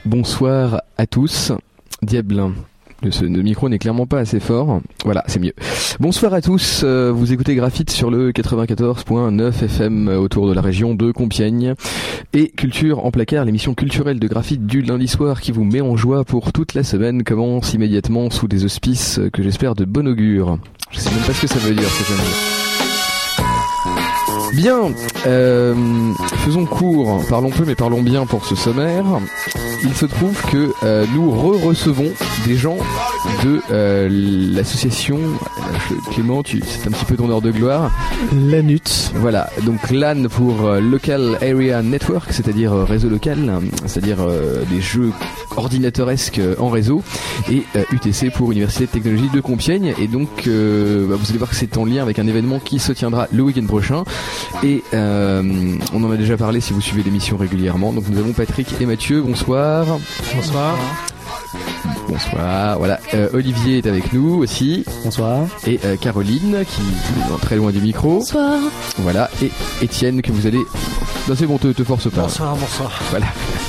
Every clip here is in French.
Bonsoir à tous. Diable, le micro n'est clairement pas assez fort. Voilà, c'est mieux. Bonsoir à tous. Vous écoutez Graphite sur le 94.9 FM autour de la région de Compiègne. Et Culture en placard, l'émission culturelle de Graphite du lundi soir qui vous met en joie pour toute la semaine, commence immédiatement sous des auspices que j'espère de bon augure. Je sais même pas ce que ça veut dire, ce que je viens de dire. Bien, faisons court, parlons peu mais parlons bien pour ce sommaire. Il se trouve que nous recevons des gens de l'association, Clément, c'est un petit peu ton heure de gloire. L'ANUT. Voilà, donc LAN pour Local Area Network, c'est-à-dire réseau local, c'est-à-dire des jeux ordinateuresques en réseau, et UTC pour Université de Technologie de Compiègne. Et donc vous allez voir que c'est en lien avec un événement qui se tiendra le week-end prochain. Et on en a déjà parlé si vous suivez l'émission régulièrement. Donc nous avons Patrick et Mathieu. Bonsoir. Bonsoir. Bonsoir. Voilà. Olivier est avec nous aussi. Bonsoir. Et Caroline qui est très loin du micro. Bonsoir. Voilà. Et Étienne que vous allez. Non, c'est bon, te force pas. Bonsoir. Voilà.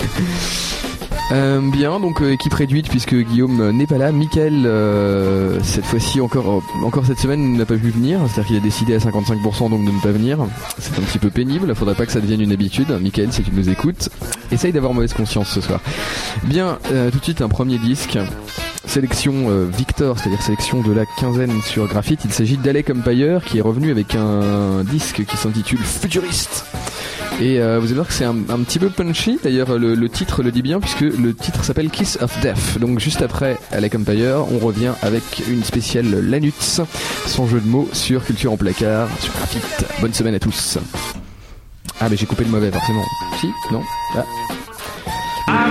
Bien, donc équipe réduite puisque Guillaume n'est pas là. Mickaël, cette fois-ci encore cette semaine n'a pas pu venir, c'est-à-dire qu'il a décidé à 55% donc de ne pas venir. C'est un petit peu pénible, faudrait pas que ça devienne une habitude. Mickaël, si tu nous écoutes, essaye d'avoir mauvaise conscience ce soir. Bien, tout de suite un premier disque. Sélection Victor, c'est-à-dire sélection de la quinzaine sur Graphite. Il s'agit d'Alec Empire qui est revenu avec un disque qui s'intitule Futuriste. Et vous allez voir que c'est un petit peu punchy. D'ailleurs le titre le dit bien puisque le titre s'appelle Kiss of Death. Donc juste après Alec Empire, on revient avec une spéciale Lanuts, sans jeu de mots, sur Culture en placard, sur Graphite. Bonne semaine à tous. Ah mais j'ai coupé le mauvais forcément. Si? Non? Ah.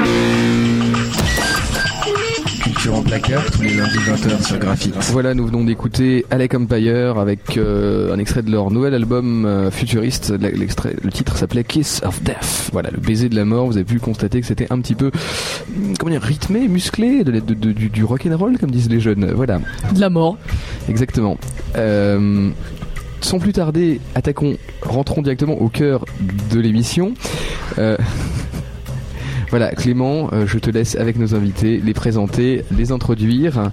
Culture en placard, tous les lundis 20h sur Graphite. Voilà, nous venons d'écouter Alec Empire avec un extrait de leur nouvel album futuriste. Le titre s'appelait Kiss of Death. Voilà, le baiser de la mort. Vous avez pu constater que c'était un petit peu, comment dire, rythmé, musclé, du rock'n'roll comme disent les jeunes. Voilà. De la mort. Exactement. Sans plus tarder, rentrons directement au cœur de l'émission. Voilà, Clément, je te laisse avec nos invités les présenter, les introduire.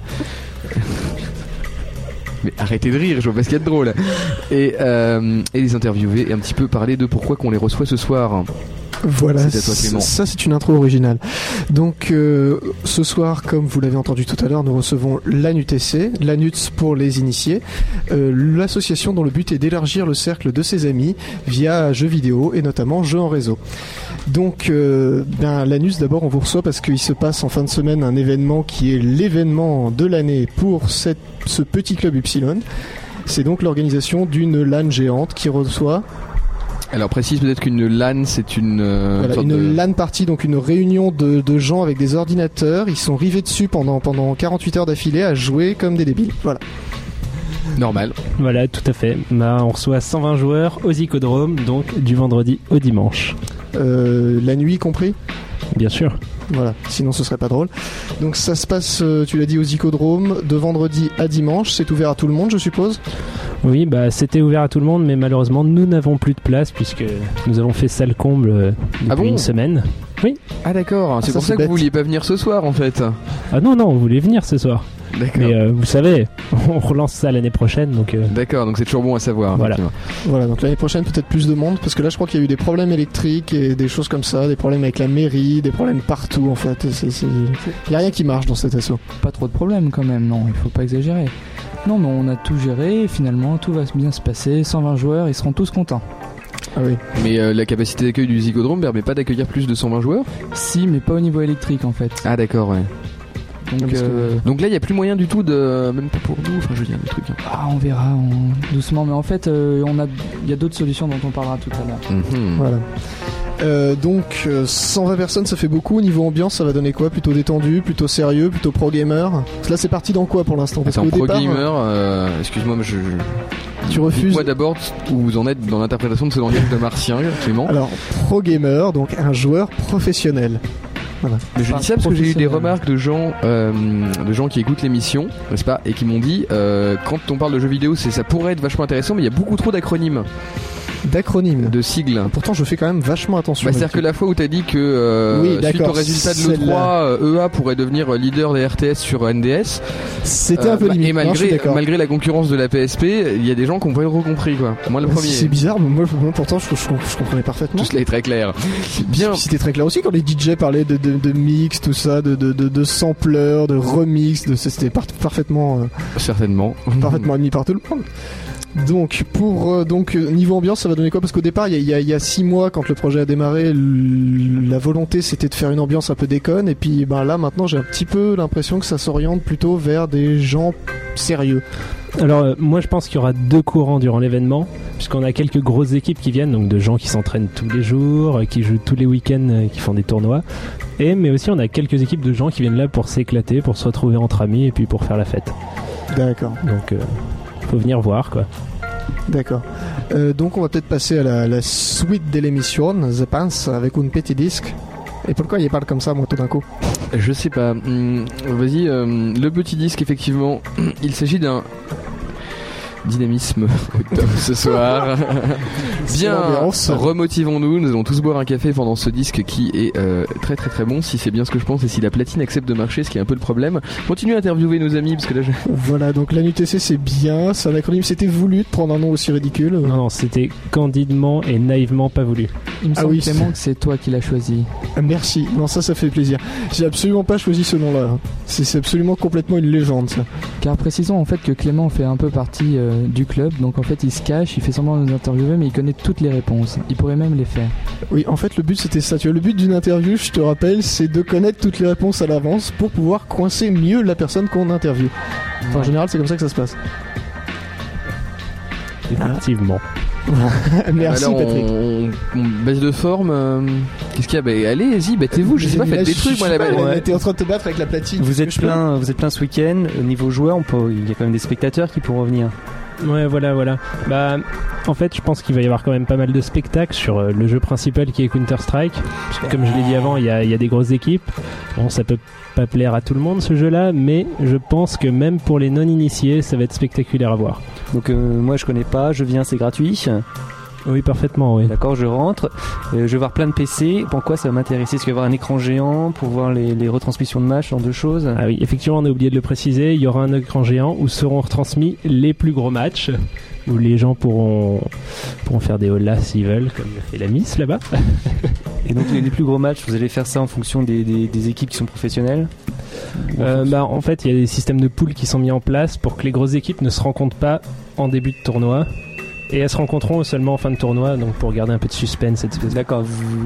Mais arrêtez de rire, je vois pas ce qu'il y a de drôle. Et les interviewer et un petit peu parler de pourquoi qu'on les reçoit ce soir. Voilà, c'est à toi, Clément. Ça c'est une intro originale. Donc ce soir, comme vous l'avez entendu tout à l'heure, nous recevons l'ANUTC, l'ANUTS pour les initiés, l'association dont le but est d'élargir le cercle de ses amis via jeux vidéo et notamment jeux en réseau. Donc l'ANUTS d'abord on vous reçoit parce qu'il se passe en fin de semaine un événement qui est l'événement de l'année pour ce petit club Upsilon. C'est donc l'organisation d'une LAN géante qui reçoit... Alors précise peut-être qu'une LAN c'est une LAN party, donc une réunion de gens avec des ordinateurs. Ils sont rivés dessus pendant 48 heures d'affilée à jouer comme des débiles. Voilà. Normal. Voilà, tout à fait. On reçoit 120 joueurs au Zicodrome, donc du vendredi au dimanche. La nuit compris ? Bien sûr. Voilà, sinon ce serait pas drôle. Donc ça se passe, tu l'as dit, au Zicodrome de vendredi à dimanche. C'est ouvert à tout le monde, je suppose ? Oui, c'était ouvert à tout le monde, mais malheureusement nous n'avons plus de place puisque nous avons fait salle comble depuis une semaine. Oui. Ah d'accord, c'est pour ça que vous vouliez pas venir ce soir en fait. Ah non, on voulait venir ce soir. D'accord. Mais vous savez, on relance ça l'année prochaine, donc. D'accord, donc c'est toujours bon à savoir. Voilà. Donc l'année prochaine peut-être plus de monde, parce que là je crois qu'il y a eu des problèmes électriques et des choses comme ça, des problèmes avec la mairie, des problèmes partout en fait. Il y a rien qui marche dans cet assaut. Pas trop de problèmes quand même, non, il faut pas exagérer. Non, mais on a tout géré et finalement tout va bien se passer. 120 joueurs, ils seront tous contents. Ah oui. Mais la capacité d'accueil du Zicodrome permet pas d'accueillir plus de 120 joueurs ? Si, mais pas au niveau électrique en fait. Ah d'accord, ouais. Donc là il n'y a plus moyen du tout de, même pas pour nous, enfin je veux dire des trucs. Ah on verra doucement, mais en fait il y a d'autres solutions dont on parlera tout à l'heure. Voilà. Donc 120 personnes ça fait beaucoup. Au niveau ambiance ça va donner quoi ? Plutôt détendu, plutôt sérieux, plutôt pro gamer ? Là c'est parti dans quoi pour l'instant ? Parce pro gamer, excuse-moi mais tu refuses. Dites-moi d'abord où vous en êtes dans l'interprétation de ce langage de martien, Clément. Alors pro gamer, donc un joueur professionnel. Voilà. Mais je dis ça parce que j'ai eu des remarques de gens qui écoutent l'émission, n'est-ce pas, et qui m'ont dit quand on parle de jeux vidéo, ça pourrait être vachement intéressant, mais il y a beaucoup trop d'acronymes. D'acronymes. De sigles. Pourtant, je fais quand même vachement attention. C'est-à-dire que la fois où t'as dit que suite au résultat de l'E3, EA pourrait devenir leader des RTS sur NDS. C'était un peu limite. Et malgré la concurrence de la PSP, il y a des gens qui ont pas compris quoi. Moi le premier. C'est bizarre, mais moi pourtant je comprenais parfaitement. Tout cela est très clair. Bien. C'était très clair aussi quand les DJ parlaient de mix, tout ça, de sampleurs, de remix, c'était parfaitement. Certainement. Parfaitement admis par tout le monde. Donc niveau ambiance, ça va donner quoi? Parce qu'au départ, il y a 6 mois, quand le projet a démarré, la volonté c'était de faire une ambiance un peu déconne, et puis là maintenant j'ai un petit peu l'impression que ça s'oriente plutôt vers des gens sérieux. Alors moi je pense qu'il y aura 2 courants durant l'événement, puisqu'on a quelques grosses équipes qui viennent, donc de gens qui s'entraînent tous les jours, qui jouent tous les week-ends, qui font des tournois, mais aussi on a quelques équipes de gens qui viennent là pour s'éclater, pour se retrouver entre amis et puis pour faire la fête. D'accord. Donc faut venir voir quoi. D'accord. Donc on va peut-être passer à la suite de l'émission, je pense, avec un petit disque. Et pourquoi il parle comme ça, moi, tout d'un coup? Je sais pas. Vas-y, le petit disque, effectivement, il s'agit d'un dynamisme au top ce soir. Bien, remotivons-nous. Nous allons tous boire un café pendant ce disque qui est très très très bon, si c'est bien ce que je pense et si la platine accepte de marcher, ce qui est un peu le problème. Continuez à interviewer nos amis parce que là Voilà, donc l'ANUTC c'est bien, c'est un acronyme, c'était voulu de prendre un nom aussi ridicule. Non, c'était candidement et naïvement pas voulu. Il me semble Clément que c'est toi qui l'as choisi. Merci, non ça fait plaisir. J'ai absolument pas choisi ce nom-là. C'est absolument complètement une légende ça. Car précisons en fait que Clément fait un peu partie du club, donc en fait il se cache, il fait semblant de nous interviewer, mais il connaît toutes les réponses. Il pourrait même les faire. Oui, en fait le but c'était ça. Tu vois, le but d'une interview, je te rappelle, c'est de connaître toutes les réponses à l'avance pour pouvoir coincer mieux la personne qu'on interviewe. Enfin, en général, c'est comme ça que ça se passe. Effectivement. Merci alors, Patrick. On baisse de forme. Qu'est-ce qu'il y a? Allez-y, battez-vous. Je sais pas, faites des trucs. Moi, là-bas. T'es en train de te battre avec la platine. Vous êtes plein ce week-end. Au niveau joueur, il y a quand même des spectateurs qui pourront venir. Ouais, voilà. En fait, je pense qu'il va y avoir quand même pas mal de spectacles sur le jeu principal qui est Counter-Strike. Parce que, comme je l'ai dit avant, il y a des grosses équipes. Bon, ça peut pas plaire à tout le monde ce jeu-là, mais je pense que même pour les non-initiés, ça va être spectaculaire à voir. Donc moi, je connais pas. Je viens, c'est gratuit. Oui, parfaitement, oui. D'accord, je rentre. Je vais voir plein de PC. Pourquoi ça va m'intéresser? Est-ce qu'il va y avoir un écran géant pour voir les retransmissions de matchs, genre de choses? Ah oui, effectivement, on a oublié de le préciser. Il y aura un écran géant où seront retransmis les plus gros matchs, où les gens pourront faire des holas s'ils veulent, comme le fait la Miss là-bas. Et donc les plus gros matchs, vous allez faire ça en fonction des équipes qui sont professionnelles? En fait, il y a des systèmes de poules qui sont mis en place pour que les grosses équipes ne se rencontrent pas en début de tournoi. Et elles se rencontreront seulement en fin de tournoi, donc pour garder un peu de suspense. D'accord.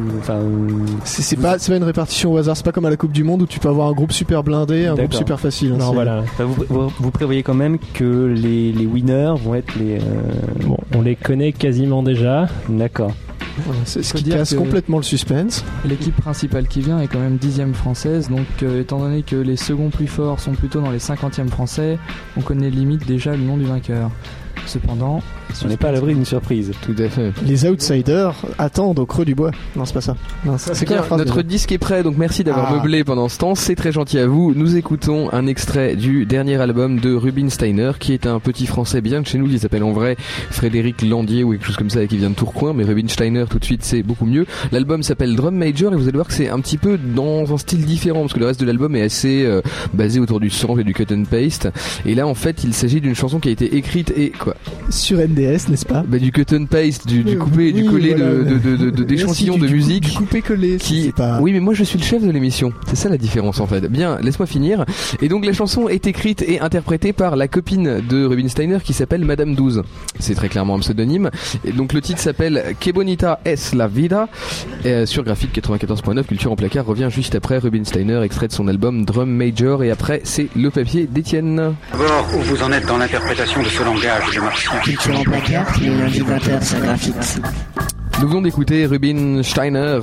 C'est pas une répartition au hasard. C'est pas comme à la Coupe du Monde où tu peux avoir un groupe super blindé, un groupe super facile. Non, voilà. Vous prévoyez quand même que les winners vont être les. Bon, on les connaît quasiment déjà. D'accord. Voilà, c'est ce qui casse complètement le suspense. L'équipe principale qui vient est quand même 10e française, donc étant donné que les seconds plus forts sont plutôt dans les 50e français, on connaît limite déjà le nom du vainqueur. Cependant, on n'est pas à l'abri d'une surprise. Tout à fait. Les outsiders attendent au creux du bois. Non, c'est pas ça. Non, c'est bien. Notre disque est prêt, donc merci d'avoir meublé pendant ce temps. C'est très gentil à vous. Nous écoutons un extrait du dernier album de Rubin Steiner, qui est un petit français bien de chez nous, qui s'appelle en vrai Frédéric Landier ou quelque chose comme ça, et qui vient de Tourcoing. Mais Rubin Steiner, tout de suite, c'est beaucoup mieux. L'album s'appelle Drum Major, et vous allez voir que c'est un petit peu dans un style différent, parce que le reste de l'album est assez basé autour du sample et du cut and paste. Et là, en fait, il s'agit d'une chanson qui a été écrite et quoi sur NDS, n'est-ce pas? Du cut and paste, du coupé et du collé, voilà, d'échantillons de musique. Du coupé-collé. Oui, mais moi je suis le chef de l'émission. C'est ça la différence en fait. Bien, laisse-moi finir. Et donc la chanson est écrite et interprétée par la copine de Rubin Steiner qui s'appelle Madame 12. C'est très clairement un pseudonyme. Et donc le titre s'appelle Que bonita es la vida. Sur Graphite 94.9, Culture en placard revient juste après. Rubin Steiner, extrait de son album Drum Major. Et après, c'est le papier d'Étienne. D'abord, où vous en êtes dans l'interprétation de ce langage de martien? Culture en placard, les lundis 20h sur Graphite. Nous venons d'écouter Rubin Steiner,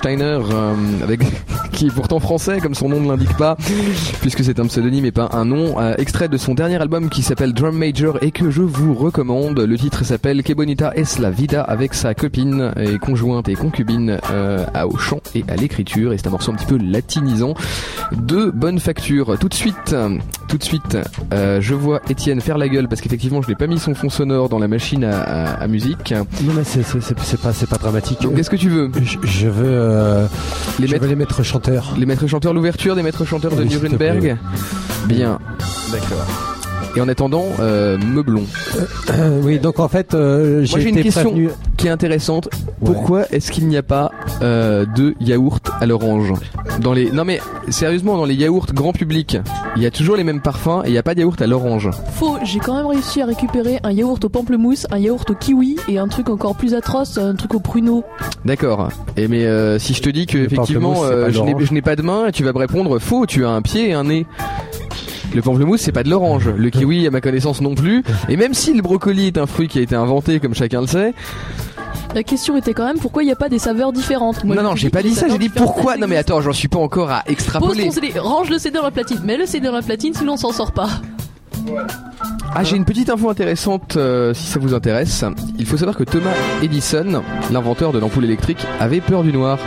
qui est pourtant français comme son nom ne l'indique pas, puisque c'est un pseudonyme et pas un nom, extrait de son dernier album qui s'appelle Drum Major et que je vous recommande. Le titre s'appelle Que bonita es la vida, avec sa copine et conjointe et concubine au chant et à l'écriture, et c'est un morceau un petit peu latinisant de bonne facture. Tout de suite, tout de suite, je vois Étienne faire la gueule parce qu'effectivement je n'ai pas mis son fond sonore dans la machine à musique. Non mais c'est pas dramatique. Donc qu'est-ce que tu veux? Je veux les maîtres chanteurs. Les maîtres chanteurs, l'ouverture des maîtres chanteurs de Nuremberg. Bien, d'accord. Et en attendant, Meublon. Oui, donc en fait, j'ai une question qui est intéressante. Pourquoi est-ce qu'il n'y a pas de yaourt à l'orange dans les... Non mais sérieusement, dans les yaourts grand public, il y a toujours les mêmes parfums et il n'y a pas de yaourt à l'orange. Faux, j'ai quand même réussi à récupérer un yaourt au pamplemousse, un yaourt au kiwi et un truc encore plus atroce, un truc au pruneau. D'accord. Et mais si je te dis que effectivement je n'ai pas de main, tu vas me répondre faux, tu as un pied et un nez. Le pamplemousse, c'est pas de l'orange. Le kiwi, à ma connaissance, non plus. Et même si le brocoli est un fruit qui a été inventé, comme chacun le sait. La question était quand même pourquoi il n'y a pas des saveurs différentes. Moi, non, j'ai pas dit ça, j'ai dit pourquoi. Non mais attends, j'en suis pas encore à extrapoler. Pose ton CD, range le CD dans la platine. Mets le CD dans la platine, sinon on s'en sort pas. Voilà. Ah, j'ai une petite info intéressante si ça vous intéresse. Il faut savoir que Thomas Edison, l'inventeur de l'ampoule électrique, avait peur du noir.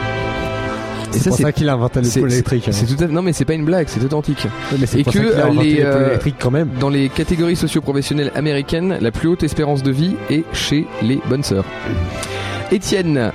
Et c'est pour ça qu'il a inventé l'ampoule électrique. C'est tout à... Non mais c'est pas une blague, c'est authentique. Oui, mais c'est pour ça qu'il a inventé l'ampoule électrique quand même. Dans les catégories socio-professionnelles américaines, la plus haute espérance de vie est chez les bonnes sœurs. Étienne,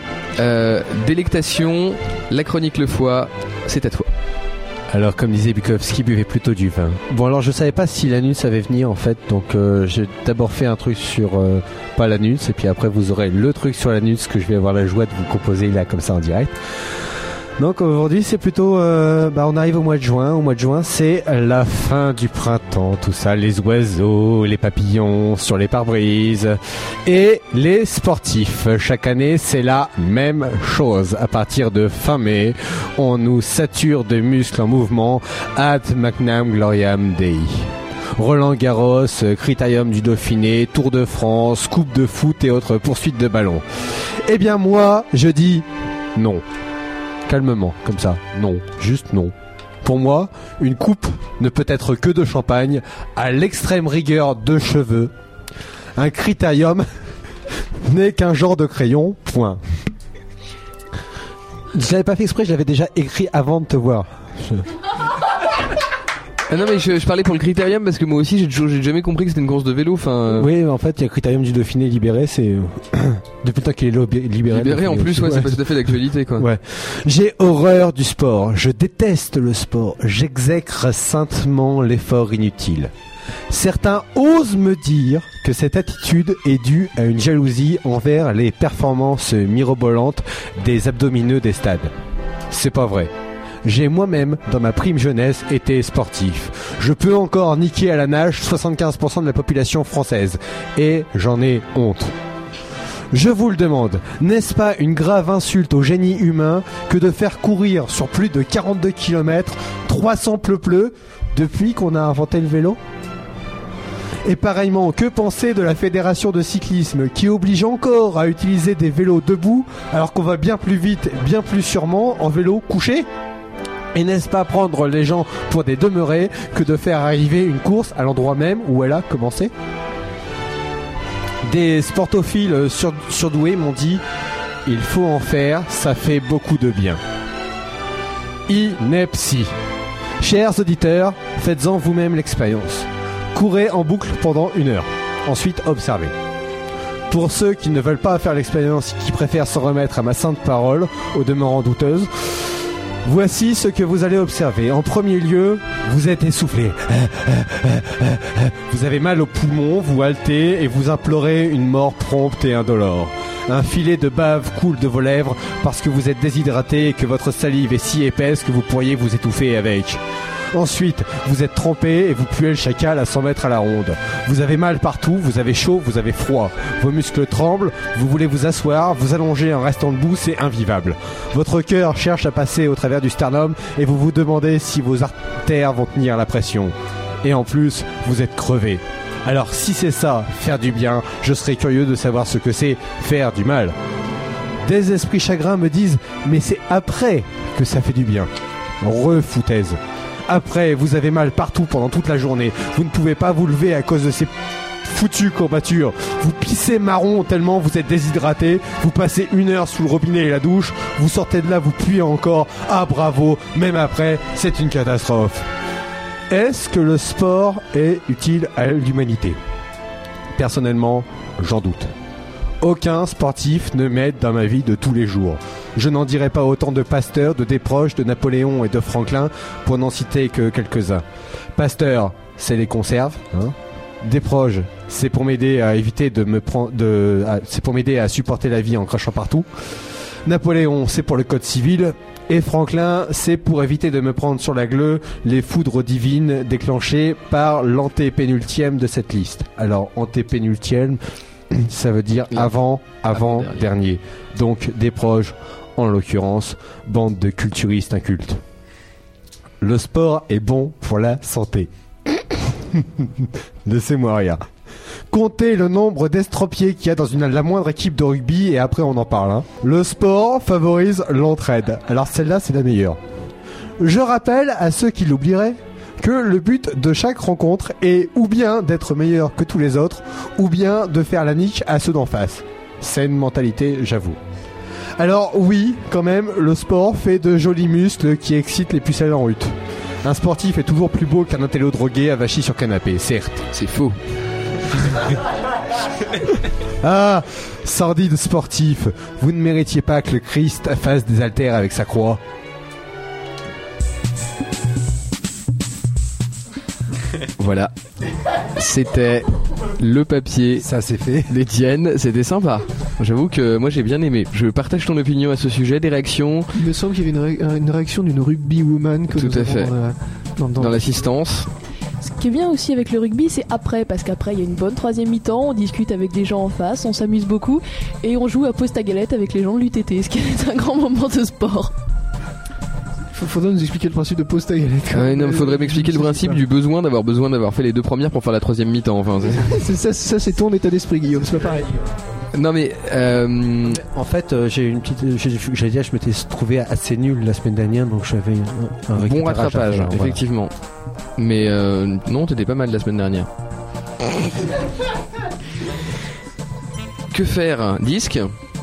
délectation, la chronique le foie, c'est à toi. Alors comme disait Bukowski, buvait plutôt du vin. Bon alors je savais pas si l'anus avait venir en fait, donc j'ai d'abord fait un truc sur pas l'anus et puis après vous aurez le truc sur l'anus que je vais avoir la joie de vous composer là comme ça en direct. Donc aujourd'hui c'est plutôt on arrive au mois de juin. Au mois de juin c'est la fin du printemps, tout ça, les oiseaux, les papillons sur les pare-brises et les sportifs. Chaque année c'est la même chose. À partir de fin mai, on nous sature de muscles en mouvement ad magnam gloriam Dei. Roland Garros, Critérium du Dauphiné, Tour de France, Coupe de foot et autres poursuites de ballon. Eh bien moi je dis non. Calmement, comme ça. Non, juste non. Pour moi, une coupe ne peut être que de champagne, à l'extrême rigueur de cheveux. Un critérium n'est qu'un genre de crayon, point. Je l'avais pas fait exprès, je l'avais déjà écrit avant de te voir. Ah non mais je parlais pour le critérium parce que moi aussi j'ai jamais compris que c'était une course de vélo. Oui, en fait il y a le critérium du Dauphiné libéré, c'est depuis le temps qu'il est libéré. Libéré en plus, ouais, c'est pas tout à fait d'actualité quoi. Ouais. J'ai horreur du sport, je déteste le sport, j'exècre saintement l'effort inutile. Certains osent me dire que cette attitude est due à une jalousie envers les performances mirobolantes des abdomineux des stades. C'est pas vrai. J'ai moi-même, dans ma prime jeunesse, été sportif. Je peux encore niquer à la nage 75% de la population française. Et j'en ai honte. Je vous le demande, n'est-ce pas une grave insulte au génie humain que de faire courir sur plus de 42 km 300 pleu-pleu depuis qu'on a inventé le vélo ? Et pareillement, que penser de la fédération de cyclisme qui oblige encore à utiliser des vélos debout alors qu'on va bien plus vite, bien plus sûrement en vélo couché ? Et n'est-ce pas prendre les gens pour des demeurés que de faire arriver une course à l'endroit même où elle a commencé ? Des sportophiles surdoués m'ont dit « Il faut en faire, ça fait beaucoup de bien ». Ineptie. Chers auditeurs, faites-en vous-même l'expérience. Courez en boucle pendant 1 heure. Ensuite, observez. Pour ceux qui ne veulent pas faire l'expérience et qui préfèrent s'en remettre à ma sainte parole, au demeurant douteuse, voici ce que vous allez observer. En premier lieu, vous êtes essoufflé. Vous avez mal aux poumons, vous haletez et vous implorez une mort prompte et indolore. Un filet de bave coule de vos lèvres parce que vous êtes déshydraté et que votre salive est si épaisse que vous pourriez vous étouffer avec. Ensuite, vous êtes trempé et vous puez le chacal à 100 mètres à la ronde. Vous avez mal partout, vous avez chaud, vous avez froid. Vos muscles tremblent, vous voulez vous asseoir, vous allonger en restant debout, c'est invivable. Votre cœur cherche à passer au travers du sternum et vous vous demandez si vos artères vont tenir la pression. Et en plus, vous êtes crevé. Alors si c'est ça, faire du bien, je serais curieux de savoir ce que c'est faire du mal. Des esprits chagrins me disent « Mais c'est après que ça fait du bien ». Refoutaise. Après, vous avez mal partout pendant toute la journée. Vous ne pouvez pas vous lever à cause de ces foutues courbatures. Vous pissez marron tellement vous êtes déshydraté. Vous passez 1 heure sous le robinet et la douche. Vous sortez de là, vous puez encore. Ah bravo, même après, c'est une catastrophe. Est-ce que le sport est utile à l'humanité ? Personnellement, j'en doute. Aucun sportif ne m'aide dans ma vie de tous les jours. Je n'en dirai pas autant de Pasteur, de Desproges, de Napoléon et de Franklin, pour n'en citer que quelques-uns. Pasteur, c'est les conserves, hein. Desproges, c'est pour m'aider à éviter de me prendre, c'est pour m'aider à supporter la vie en crachant partout. Napoléon, c'est pour le code civil. Et Franklin, c'est pour éviter de me prendre sur la gueule les foudres divines déclenchées par l'antépénultième de cette liste. Alors, antépénultième, ça veut dire avant-dernier. Donc, Desproges, en l'occurrence, bande de culturistes incultes. Le sport est bon pour la santé. Laissez-moi rire. Comptez le nombre d'estropiés qu'il y a dans la moindre équipe de rugby et après on en parle. Hein. Le sport favorise l'entraide. Alors celle-là, c'est la meilleure. Je rappelle à ceux qui l'oublieraient que le but de chaque rencontre est ou bien d'être meilleur que tous les autres, ou bien de faire la nique à ceux d'en face. Saine mentalité, j'avoue. Alors oui, quand même, le sport fait de jolis muscles qui excitent les pucelles en rut. Un sportif est toujours plus beau qu'un intello drogué avachi sur canapé, certes. C'est faux. Ah, sordide sportif, vous ne méritiez pas que le Christ fasse des haltères avec sa croix. Voilà. C'était le papier. Ça c'est fait. D'Étienne, c'était sympa. J'avoue que moi j'ai bien aimé. Je partage ton opinion à ce sujet, des réactions. Il me semble qu'il y avait une réaction d'une rugby woman que tout nous à fait. Dans l'assistance. Ce qui est bien aussi avec le rugby, c'est après, parce qu'après il y a une bonne troisième mi-temps, on discute avec des gens en face, on s'amuse beaucoup et on joue à poste à galette avec les gens de l'UTT, ce qui est un grand moment de sport. Faudrait nous expliquer le principe de poste à galette. Non, faudrait m'expliquer le principe du besoin d'avoir fait les deux premières pour faire la troisième mi-temps. Enfin, ça, c'est ton état d'esprit, Guillaume, c'est pas pareil. Non mais en fait j'ai une petite j'allais dire je m'étais trouvé assez nul la semaine dernière donc j'avais un bon rattrapage faire, effectivement voilà. Mais non t'étais pas mal la semaine dernière. Que faire? Disque?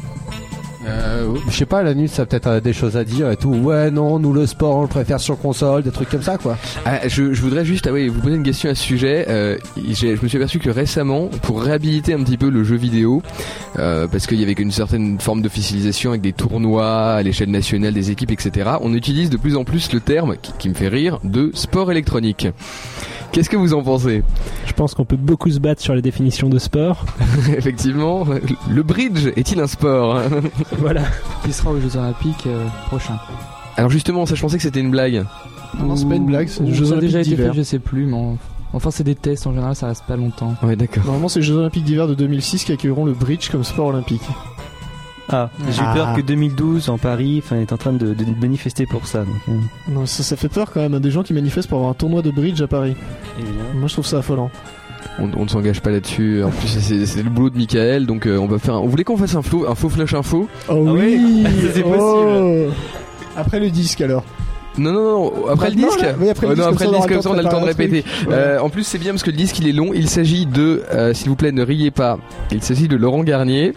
Je sais pas, la nuit ça a peut-être des choses à dire et tout. Ouais non, nous le sport on le préfère sur console, des trucs comme ça quoi. Je voudrais juste vous poser une question à ce sujet. Je me suis aperçu que récemment, pour réhabiliter un petit peu le jeu vidéo, parce qu'il y avait une certaine forme d'officialisation avec des tournois à l'échelle nationale des équipes etc, on utilise de plus en plus le terme qui me fait rire de sport électronique. Qu'est-ce que vous en pensez? Je pense qu'on peut beaucoup se battre sur la définition de sport. Effectivement. Le bridge est-il un sport? Voilà. Qui sera aux Jeux Olympiques prochains. Alors justement, ça je pensais que c'était une blague. Non, c'est pas une blague, c'est les Jeux Ça a Olympiques déjà été d'hiver. fait, je sais plus, mais enfin c'est des tests en général, ça reste pas longtemps. Ouais, d'accord. Normalement, c'est les Jeux Olympiques d'hiver de 2006 qui accueilleront le bridge comme sport olympique. Ah, j'ai eu peur que 2012 en Paris est en train de manifester pour ça. Donc, Non, ça fait peur quand même, hein, des gens qui manifestent pour avoir un tournoi de bridge à Paris. évidemment. Moi, je trouve ça affolant. On ne s'engage pas là-dessus. En plus, c'est le boulot de Michael, donc on va faire. On voulait qu'on fasse un faux flash info. Oh Ah oui, c'est possible. Oh. Après le disque alors. Non. Après le Maintenant, disque. là oui, après le disque, après le disque, comme ça, on a le temps de répéter. Ouais. En plus, c'est bien parce que le disque il est long. Il s'agit de, s'il vous plaît, ne riez pas. Il s'agit de Laurent Garnier.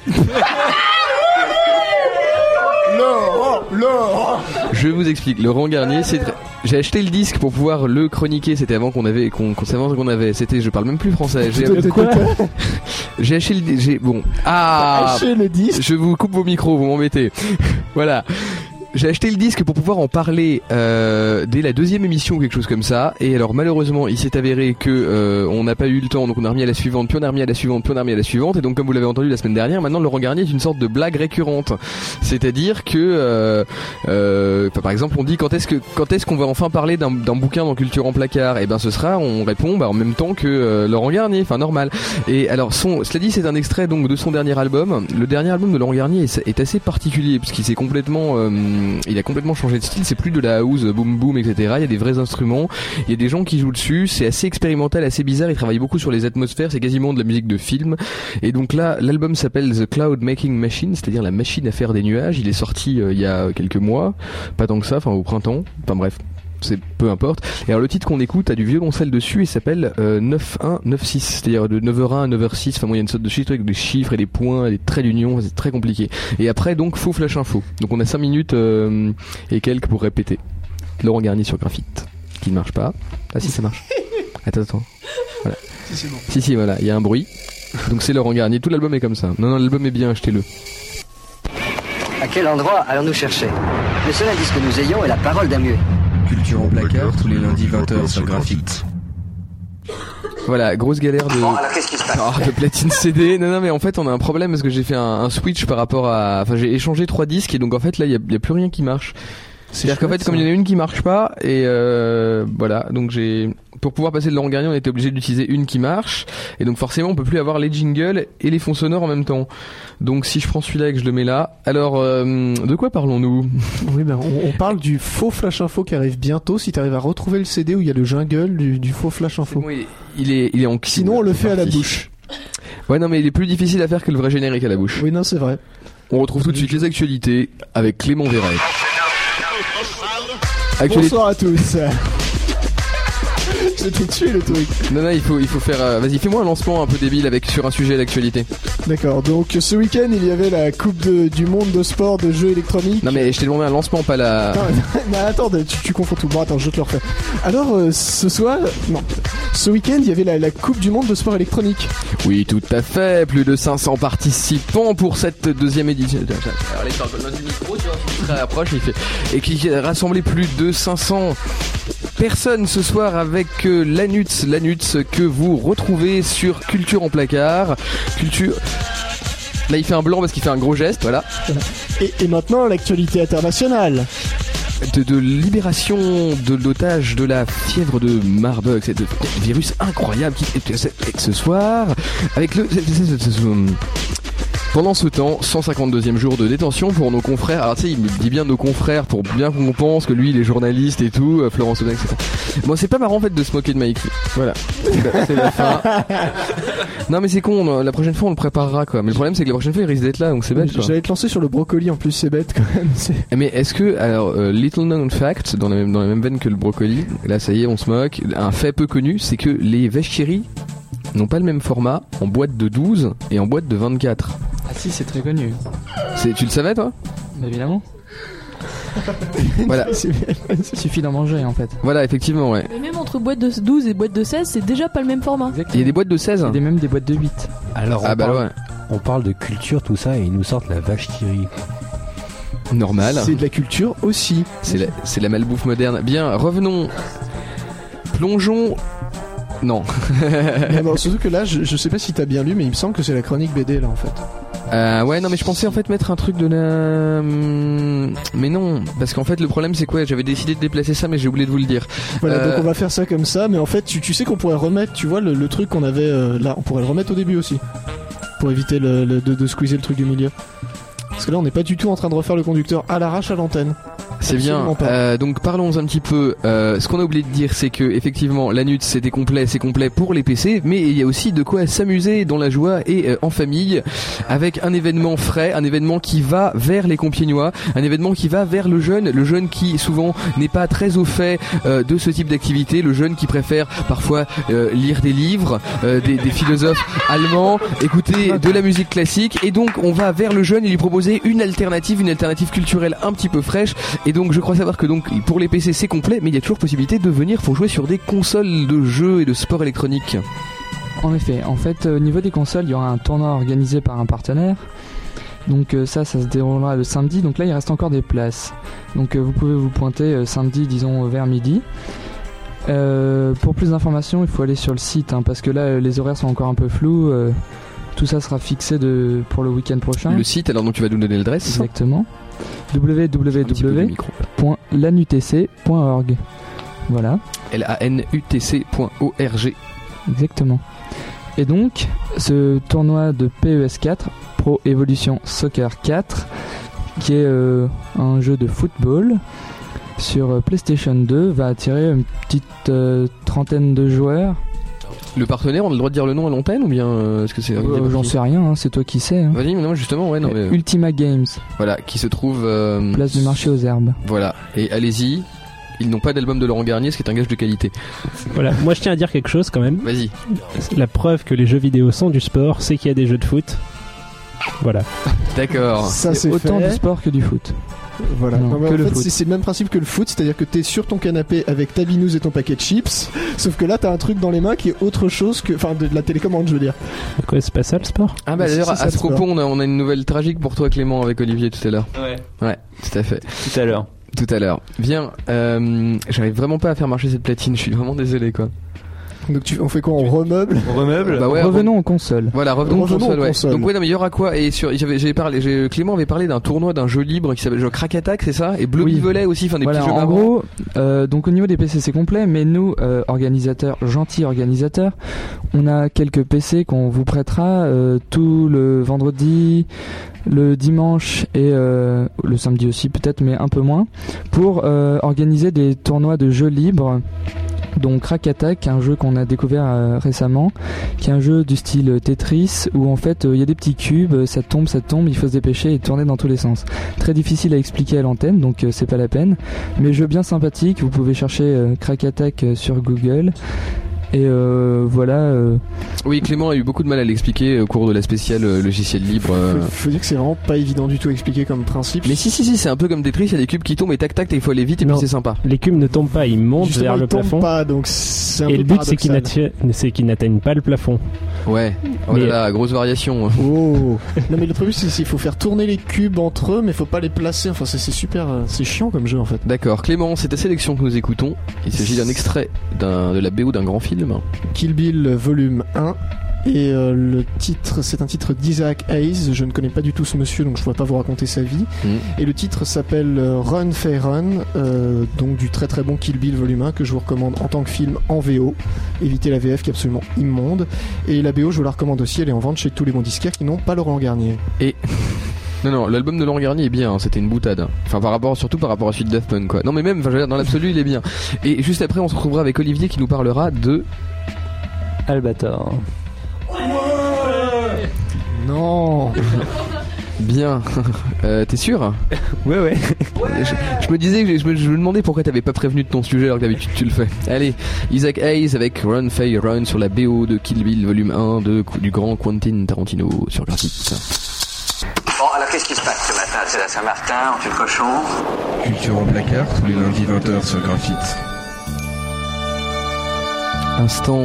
Laurent. Je vous explique. Laurent Garnier, j'ai acheté le disque pour pouvoir le chroniquer. C'était avant qu'on avait, je parle même plus français. J'ai acheté le disque. Je vous coupe vos micros, vous m'embêtez. Voilà. J'ai acheté le disque pour pouvoir en parler dès la deuxième émission ou quelque chose comme ça. Et alors malheureusement il s'est avéré que on n'a pas eu le temps, donc on a remis à la suivante, puis on a remis à la suivante, puis on a remis à la suivante. Et donc comme vous l'avez entendu la semaine dernière, maintenant Laurent Garnier est une sorte de blague récurrente. C'est-à-dire que par exemple on dit quand est-ce qu'on va enfin parler d'un bouquin dans Culture en placard. Et ben ce sera, on répond en même temps que Laurent Garnier, enfin normal. Et alors cela dit c'est un extrait donc de son dernier album. Le dernier album de Laurent Garnier est assez particulier puisqu'il s'est complètement il a complètement changé de style, c'est plus de la house boom boom etc, il y a des vrais instruments, il y a des gens qui jouent dessus, c'est assez expérimental, assez bizarre, il travaille beaucoup sur les atmosphères, c'est quasiment de la musique de film. Et donc là l'album s'appelle The Cloud Making Machine, c'est-à-dire la machine à faire des nuages. Il est sorti il y a quelques mois, pas tant que ça, enfin au printemps, enfin bref, c'est peu importe. Et alors le titre qu'on écoute a du violoncelle dessus et s'appelle 9-1-9-6, c'est-à-dire de 9h1 à 9h6. Enfin moi il y a une sorte de chiffre avec des chiffres et des points et des traits d'union, c'est très compliqué. Et après donc faux flash info. Donc on a 5 minutes et quelques pour répéter. Laurent Garnier sur Graphite. qui ne marche pas. Ah si, ça marche. Attends. Voilà. Si, c'est bon. Si, voilà, il y a un bruit. Donc c'est Laurent Garnier. Tout l'album est comme ça. Non, l'album est bien, achetez-le. À quel endroit allons-nous chercher? Le seul indice que nous ayons est la parole d'un muet. Culture en placard, tous les lundis 20h sur Graphite. Voilà, grosse galère de... Bon, alors qu'est-ce qui se passe? de platine CD. Non, mais en fait, on a un problème parce que j'ai fait un switch par rapport à... Enfin, j'ai échangé 3 disques et donc en fait, là, il y a plus rien qui marche. C'est-à-dire qu'en fait, comme il y en a une qui marche pas, et voilà, donc pour pouvoir passer de Laurent Garnier, on était obligé d'utiliser une qui marche, et donc forcément, on peut plus avoir les jingles et les fonds sonores en même temps. Donc si je prends celui-là et que je le mets là, alors de quoi parlons-nous? Oui, on parle du faux flash info qui arrive bientôt. Si tu arrives à retrouver le CD où il y a le jingle du faux flash info. Bon, il est en clean. Sinon, on le fait à la bouche. Ouais, non, mais il est plus difficile à faire que le vrai générique à la bouche. Oui, non, c'est vrai. On retrouve tout de suite les actualités avec Clément Verret. Bonsoir à tous. J'ai tout tué le truc. Non, il faut faire. Vas-y, fais-moi un lancement un peu débile sur un sujet d'actualité. D'accord. Donc ce week-end, il y avait la Coupe du monde de sport de jeux électroniques. Non, mais je t'ai demandé un lancement, pas la. Non, attends, tu confonds tout. Bon, attends, je te le refais. Alors, ce week-end, il y avait la Coupe du monde de sport électronique. Oui, tout à fait. Plus de 500 participants pour cette deuxième édition. Alors, allez, parle du micro, tu vois, il se rapproche, et qui a rassemblé plus de 500 personnes ce soir avec l'Anuts que vous retrouvez sur Culture en placard. Là, il fait un blanc parce qu'il fait un gros geste, voilà. Et maintenant, l'actualité internationale. De libération de l'otage de la fièvre de Marburg, c'est un virus incroyable qui ce soir avec pendant ce temps, 152e jour de détention pour nos confrères. Alors tu sais, il me dit bien nos confrères pour bien qu'on pense que lui il est journaliste et tout, Florence Aubin, etc. Bon, c'est pas marrant en fait de se moquer de Mikey. Voilà, c'est la fin. Non mais c'est con, la prochaine fois on le préparera quoi. Mais le problème c'est que la prochaine fois il risque d'être là, donc c'est bête quoi. J'allais te lancer sur le brocoli en plus, c'est bête quand même. Mais est-ce que, alors, little known fact, dans la même veine que le brocoli, là ça y est on se moque, un fait peu connu, c'est que les vaches qui rient n'ont pas le même format en boîte de 12 et en boîte de 24. Ah si, c'est très connu. Tu le savais toi? Bah, évidemment. Voilà. Il suffit d'en manger en fait. Voilà, effectivement, ouais. Mais même entre boîte de 12 et boîte de 16, c'est déjà pas le même format. Exactement. Il y a des boîtes de 16 Il y a même des boîtes de 8. Alors on parle de culture, tout ça, et ils nous sortent la vache qui rit. Normal. C'est de la culture aussi. C'est la malbouffe moderne. Bien, revenons. Plongeons. Non. Non, surtout que là, je sais pas si t'as bien lu, mais il me semble que c'est la chronique BD là en fait. Ouais, non, mais je pensais en fait mettre un truc de la. Mais non, parce qu'en fait le problème c'est quoi? J'avais décidé de déplacer ça, mais j'ai oublié de vous le dire. Voilà, donc on va faire ça comme ça, mais en fait, tu sais qu'on pourrait remettre, tu vois, le truc qu'on avait là, on pourrait le remettre au début aussi, pour éviter de squeezer le truc du milieu. Parce que là, on n'est pas du tout en train de refaire le conducteur à l'arrache à l'antenne. C'est bien. Donc parlons un petit peu. Ce qu'on a oublié de dire, c'est que effectivement, l'Anuts c'est complet pour les PC, mais il y a aussi de quoi s'amuser dans la joie et en famille, avec un événement frais, un événement qui va vers les Compiègnois, un événement qui va vers le jeune qui souvent n'est pas très au fait de ce type d'activité, le jeune qui préfère parfois lire des livres, des philosophes allemands, écouter de la musique classique, et donc on va vers le jeune et lui proposer une alternative culturelle un petit peu fraîche. Et donc je crois savoir que donc pour les PC c'est complet, mais il y a toujours possibilité de venir pour jouer sur des consoles de jeux et de sport électronique. En effet, en fait au niveau des consoles, il y aura un tournoi organisé par un partenaire. Donc ça se déroulera le samedi, donc là il reste encore des places. Donc vous pouvez vous pointer samedi, disons vers midi. Pour plus d'informations, il faut aller sur le site, parce que là les horaires sont encore un peu flous. Tout ça sera fixé pour le week-end prochain. Le site, alors donc tu vas nous donner l'adresse. Exactement. www.lanutc.org. Voilà. lanutc.org. Exactement. Et donc, ce tournoi de PES4, Pro Evolution Soccer 4, qui est un jeu de football sur PlayStation 2, va attirer une petite trentaine de joueurs. Le partenaire, on a le droit de dire le nom à l'antenne ou bien est-ce que c'est j'en sais rien, c'est toi qui sais. Vas-y, mais non, justement, ouais, non. Mais... Ultima Games. Voilà, qui se trouve place du marché aux herbes. Voilà, et allez-y. Ils n'ont pas d'album de Laurent Garnier, ce qui est un gage de qualité. Voilà, moi je tiens à dire quelque chose quand même. Vas-y. La preuve que les jeux vidéo sont du sport, c'est qu'il y a des jeux de foot. Voilà. D'accord. Ça c'est autant du sport que du foot. Voilà. Non, mais que en le fait, foot. c'est le même principe que le foot, c'est-à-dire que t'es sur ton canapé avec ta binouse et ton paquet de chips, sauf que là t'as un truc dans les mains qui est autre chose que, enfin, de la télécommande, je veux dire. Quoi, c'est pas ça le sport? Ah bah Mais d'ailleurs, c'est ça, à ce le sport. propos, on a une nouvelle tragique pour toi, Clément, avec Olivier tout à l'heure. Ouais, tout à fait. Tout à l'heure. Tout à l'heure. Bien, j'arrive vraiment pas à faire marcher cette platine, je suis vraiment désolé quoi. Donc on fait quoi? On remeuble? On remeuble. Bah ouais, Revenons aux consoles. Voilà, revenons aux consoles, ouais. consoles. Donc ouais, non mais il y aura quoi? Et Clément avait parlé d'un tournoi d'un jeu libre qui s'appelle genre Crack Attack, c'est ça? Et Bleu Oui. Volet aussi, enfin des Voilà, petits jeux en marrants. gros, donc au niveau des PC c'est complet, mais nous, gentils organisateurs, on a quelques PC qu'on vous prêtera tout le vendredi, le dimanche et le samedi aussi peut-être, mais un peu moins, pour organiser des tournois de jeux libres. Donc Crack Attack, un jeu qu'on a découvert récemment, qui est un jeu du style Tetris où en fait il y a des petits cubes, ça tombe, il faut se dépêcher et tourner dans tous les sens. Très difficile à expliquer à l'antenne, donc c'est pas la peine. Mais jeu bien sympathique, vous pouvez chercher Crack Attack sur Google. Et voilà. Oui, Clément a eu beaucoup de mal à l'expliquer au cours de la spéciale logiciel libre. Faut dire que c'est vraiment pas évident du tout à expliquer comme principe. Mais si, c'est un peu comme Tetris, il y a des cubes qui tombent et tac, il faut aller vite et Non. puis c'est sympa. Les cubes ne tombent pas, ils montent Justement, vers ils le tombent plafond. pas, donc c'est un Et peu le but c'est paradoxal. qu'ils n'atteignent pas le plafond. Ouais. Oh Mais- là là, grosse variation. Oh. Non mais le truc c'est qu'il faut faire tourner les cubes entre eux, mais faut pas les placer. Enfin c'est super, c'est chiant comme jeu en fait. D'accord, Clément, c'est ta sélection que nous écoutons. Il s'agit d'un extrait de la BO d'un grand film. Kill Bill volume 1. Et le titre, c'est un titre d'Isaac Hayes. Je ne connais pas du tout ce monsieur, donc je ne pourrais pas vous raconter sa vie. Et le titre s'appelle Run Fay Run, donc du très très bon Kill Bill volume 1 que je vous recommande en tant que film en VO. Évitez la VF qui est absolument immonde. Et la BO, je vous la recommande aussi. Elle est en vente chez tous les bons disquaires qui n'ont pas Laurent Garnier. Et non, l'album de Laurent Garnier est bien, hein, c'était une boutade. Enfin, surtout par rapport à celui de Daft Punk, quoi. Non, mais même, enfin, je veux dire, dans l'absolu, il est bien. Et juste après, on se retrouvera avec Olivier qui nous parlera de Albator. Non. Bien. T'es sûr? Ouais. Je me disais, je me demandais pourquoi t'avais pas prévenu de ton sujet alors que d'habitude tu le fais. Allez, Isaac Hayes avec Run Fay Run sur la BO de Kill Bill volume 1 du grand Quentin Tarantino sur Graphite. Bon, alors qu'est-ce qui se passe ce matin? C'est la Saint-Martin, on tue le cochon. Culture au placard, tous les lundis 20h sur Graphite. Instant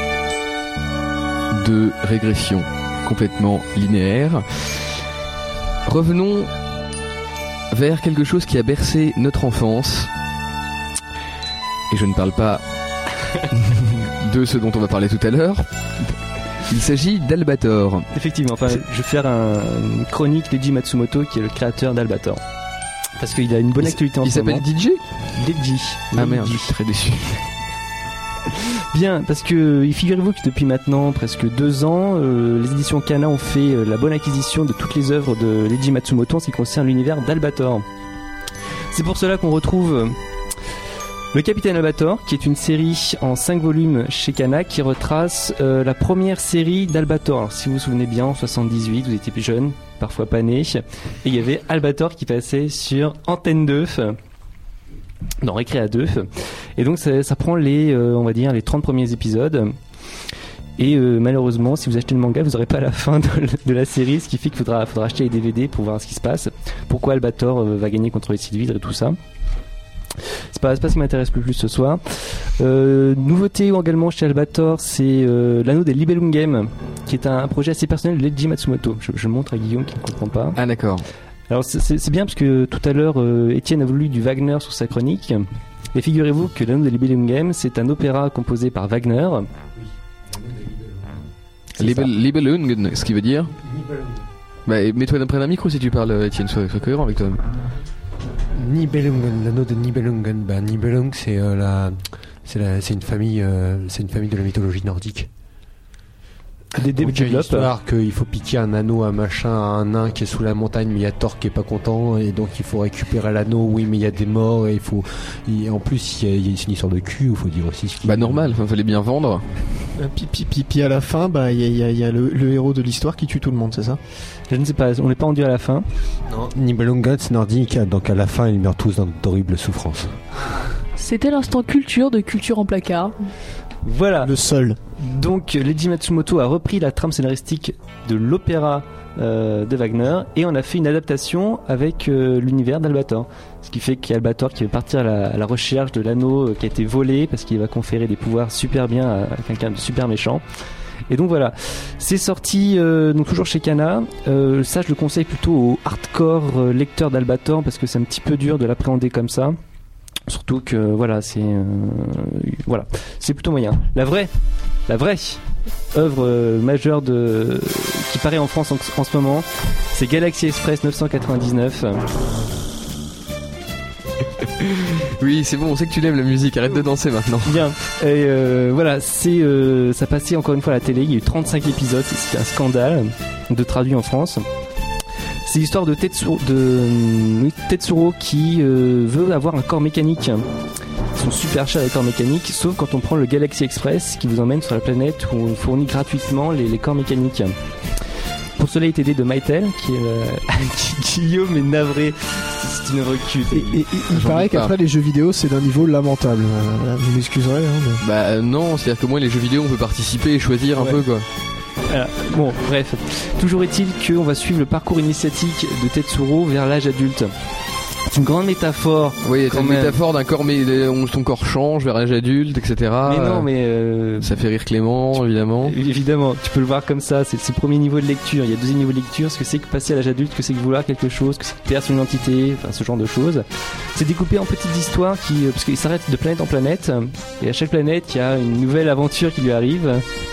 de régression complètement linéaire. Revenons vers quelque chose qui a bercé notre enfance. Et je ne parle pas de ce dont on va parler tout à l'heure. Il s'agit d'Albator. Effectivement, enfin, je vais faire une chronique d'Eiji Matsumoto qui est le créateur d'Albator. Parce qu'il a une bonne actualité en ce moment. Il s'appelle DJ? Deji. Ah merde, je suis très déçu. Bien, parce que figurez-vous que depuis maintenant presque 2 ans, les éditions Kana ont fait la bonne acquisition de toutes les œuvres de Leiji Matsumoto en ce qui concerne l'univers d'Albator. C'est pour cela qu'on retrouve le Capitaine Albator, qui est une série en 5 volumes chez Kana qui retrace la première série d'Albator. Alors, si vous vous souvenez bien, en 78, vous étiez plus jeune, parfois pas né, et il y avait Albator qui passait sur Antenne 2. Dans Récréa 2, et donc ça prend on va dire les 30 premiers épisodes, et malheureusement si vous achetez le manga vous n'aurez pas la fin de la série, ce qui fait qu'il faudra acheter les DVD pour voir ce qui se passe, pourquoi Albator va gagner contre les Sylvidres et tout ça. C'est pas ce qui m'intéresse le plus ce soir. Nouveauté également chez Albator, c'est l'anneau des Libellum, qui est un projet assez personnel de Leiji Matsumoto. Je le montre à Guillaume qui ne comprend pas. Ah d'accord. Alors c'est bien parce que tout à l'heure Étienne a voulu du Wagner sur sa chronique, et figurez-vous que l'anneau des Libellum, c'est un opéra composé par Wagner. Libellungen, ce qui veut dire bah, mets-toi près d'un micro si tu parles, Étienne, sois cohérent avec toi. Nibelungen, l'anneau de Nibelungen. Bah, Nibelung, c'est une famille de la mythologie nordique. Des Donc, il y a l'histoire qu'il faut piquer un anneau à machin à un nain qui est sous la montagne, mais il y a Thor qui est pas content, et donc il faut récupérer l'anneau. Oui, mais il y a des morts, et en plus il y a une histoire de cul, il faut dire aussi. Bah normal, fallait bien vendre. Puis à la fin, bah il y a le héros de l'histoire qui tue tout le monde, c'est ça? Je ne sais pas, on n'est pas rendu à la fin. Non, Nibelungen c'est nordique, donc à la fin ils meurent tous dans d'horribles souffrances. C'était l'instant culture de Culture en placard. Voilà. Le seul. Donc Leiji Matsumoto a repris la trame scénaristique de l'opéra de Wagner et on a fait une adaptation avec l'univers d'Albator. Ce qui fait qu'Albator qui va partir à la recherche de l'anneau qui a été volé parce qu'il va conférer des pouvoirs super bien à quelqu'un de super méchant. Et donc voilà, c'est sorti donc toujours chez Kana. Ça je le conseille plutôt aux hardcore lecteurs d'Albator parce que c'est un petit peu dur de l'appréhender comme ça. Surtout que voilà, c'est plutôt moyen. La vraie œuvre majeure qui paraît en France en ce moment, c'est Galaxy Express 999. Oui, c'est bon, on sait que tu l'aimes la musique, arrête de danser maintenant. Bien. Et voilà, ça passait encore une fois à la télé, il y a eu 35 épisodes, c'était un scandale de traduit en France. C'est l'histoire de Tetsuro qui veut avoir un corps mécanique. Ils sont super chers les corps mécaniques, sauf quand on prend le Galaxy Express qui vous emmène sur la planète où on fournit gratuitement les corps mécaniques. Pour cela, il est aidé de Mytel, qui est Guillaume est navré. C'est une œuvre culte. Et il paraît qu'après les jeux vidéo, c'est d'un niveau lamentable. Vous m'excuserez. Mais... Bah non, c'est-à-dire que moi les jeux vidéo, on peut participer et choisir un peu quoi. Bon, bref. Toujours est-il qu'on va suivre le parcours initiatique de Tetsuro vers l'âge adulte. C'est une grande métaphore. Oui, c'est une métaphore d'un corps, mais ton corps change vers l'âge adulte, etc. Mais non, mais ça fait rire Clément, évidemment. Évidemment, tu peux le voir comme ça. C'est le premier niveau de lecture. Il y a deuxième niveau de lecture. Ce que c'est que passer à l'âge adulte, que c'est que vouloir quelque chose, que c'est que perdre son identité, enfin ce genre de choses. C'est découpé en petites histoires parce qu'il s'arrête de planète en planète, et à chaque planète, il y a une nouvelle aventure qui lui arrive.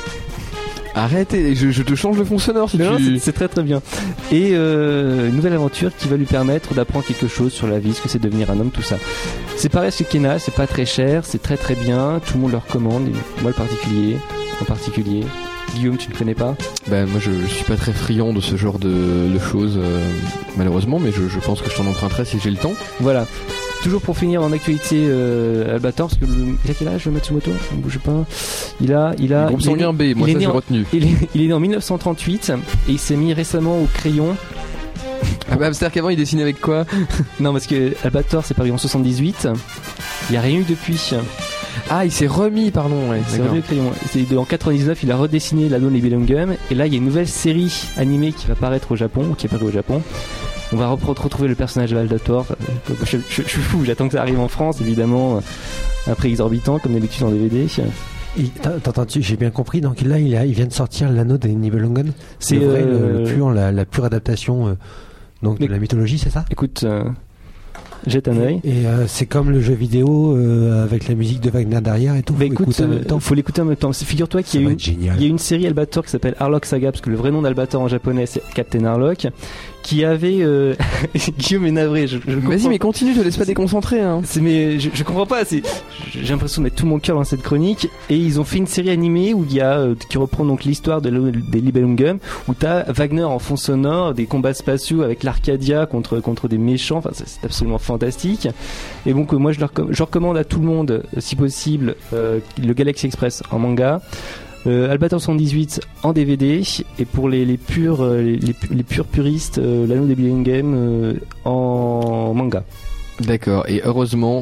Arrête, je te change le fond sonore si non, tu... c'est très très bien. Et une nouvelle aventure qui va lui permettre d'apprendre quelque chose sur la vie, ce que c'est devenir un homme, tout ça. C'est pareil chez Kena, c'est pas très cher, c'est très très bien, tout le monde le recommande, et moi en particulier. Guillaume, tu ne connais pas ? Bah moi je suis pas très friand de ce genre de choses malheureusement, mais je pense que je t'en emprunterai si j'ai le temps. Voilà. Toujours pour finir en actualité Albator, parce que il a quel âge Matsumoto ? Ne bougez pas. Il a groupe sanguin B, moi ça j'ai retenu. Il est né en 1938 et il s'est mis récemment au crayon. Ah bah c'est-à-dire qu'avant il dessinait avec quoi ? Non, parce que Albator c'est paru en 78. Il n'y a rien eu depuis. Ah, il s'est remis, pardon. Ouais, il s'est remis au crayon. En 99, il a redessiné l'anneau Nibelungum et là il y a une nouvelle série animée qui va paraître au Japon, qui est parue au Japon. On va retrouver le personnage de Albator. Je suis fou, j'attends que ça arrive en France, évidemment, un prix exorbitant, comme d'habitude en DVD. T'entends-tu, j'ai bien compris, donc là, il vient de sortir l'anneau des Nibelungen. C'est la pure adaptation donc de la mythologie, c'est ça ? Écoute, jette un œil. Et c'est comme le jeu vidéo avec la musique de Wagner derrière et tout. Bah écoute, faut l'écouter en même temps. Figure-toi qu'il y a une série Albator qui s'appelle Harlock Saga, parce que le vrai nom d'Albator en japonais c'est Captain Harlock, qui avait Guillaume est navré. Vas-y, mais continue, te laisse pas déconcentrer. Hein. Mais je comprends pas. J'ai l'impression de mettre tout mon cœur dans cette chronique. Et ils ont fait une série animée où il y a qui reprend donc l'histoire des Nibelungum, où t'as Wagner en fond sonore, des combats spatiaux avec l'Arcadia contre des méchants. Enfin, c'est absolument fantastique. Et donc moi je recommande à tout le monde, si possible, le Galaxy Express en manga. Albator 78 en DVD, et pour les purs puristes, l'anneau des Nibelungum en manga. D'accord, et heureusement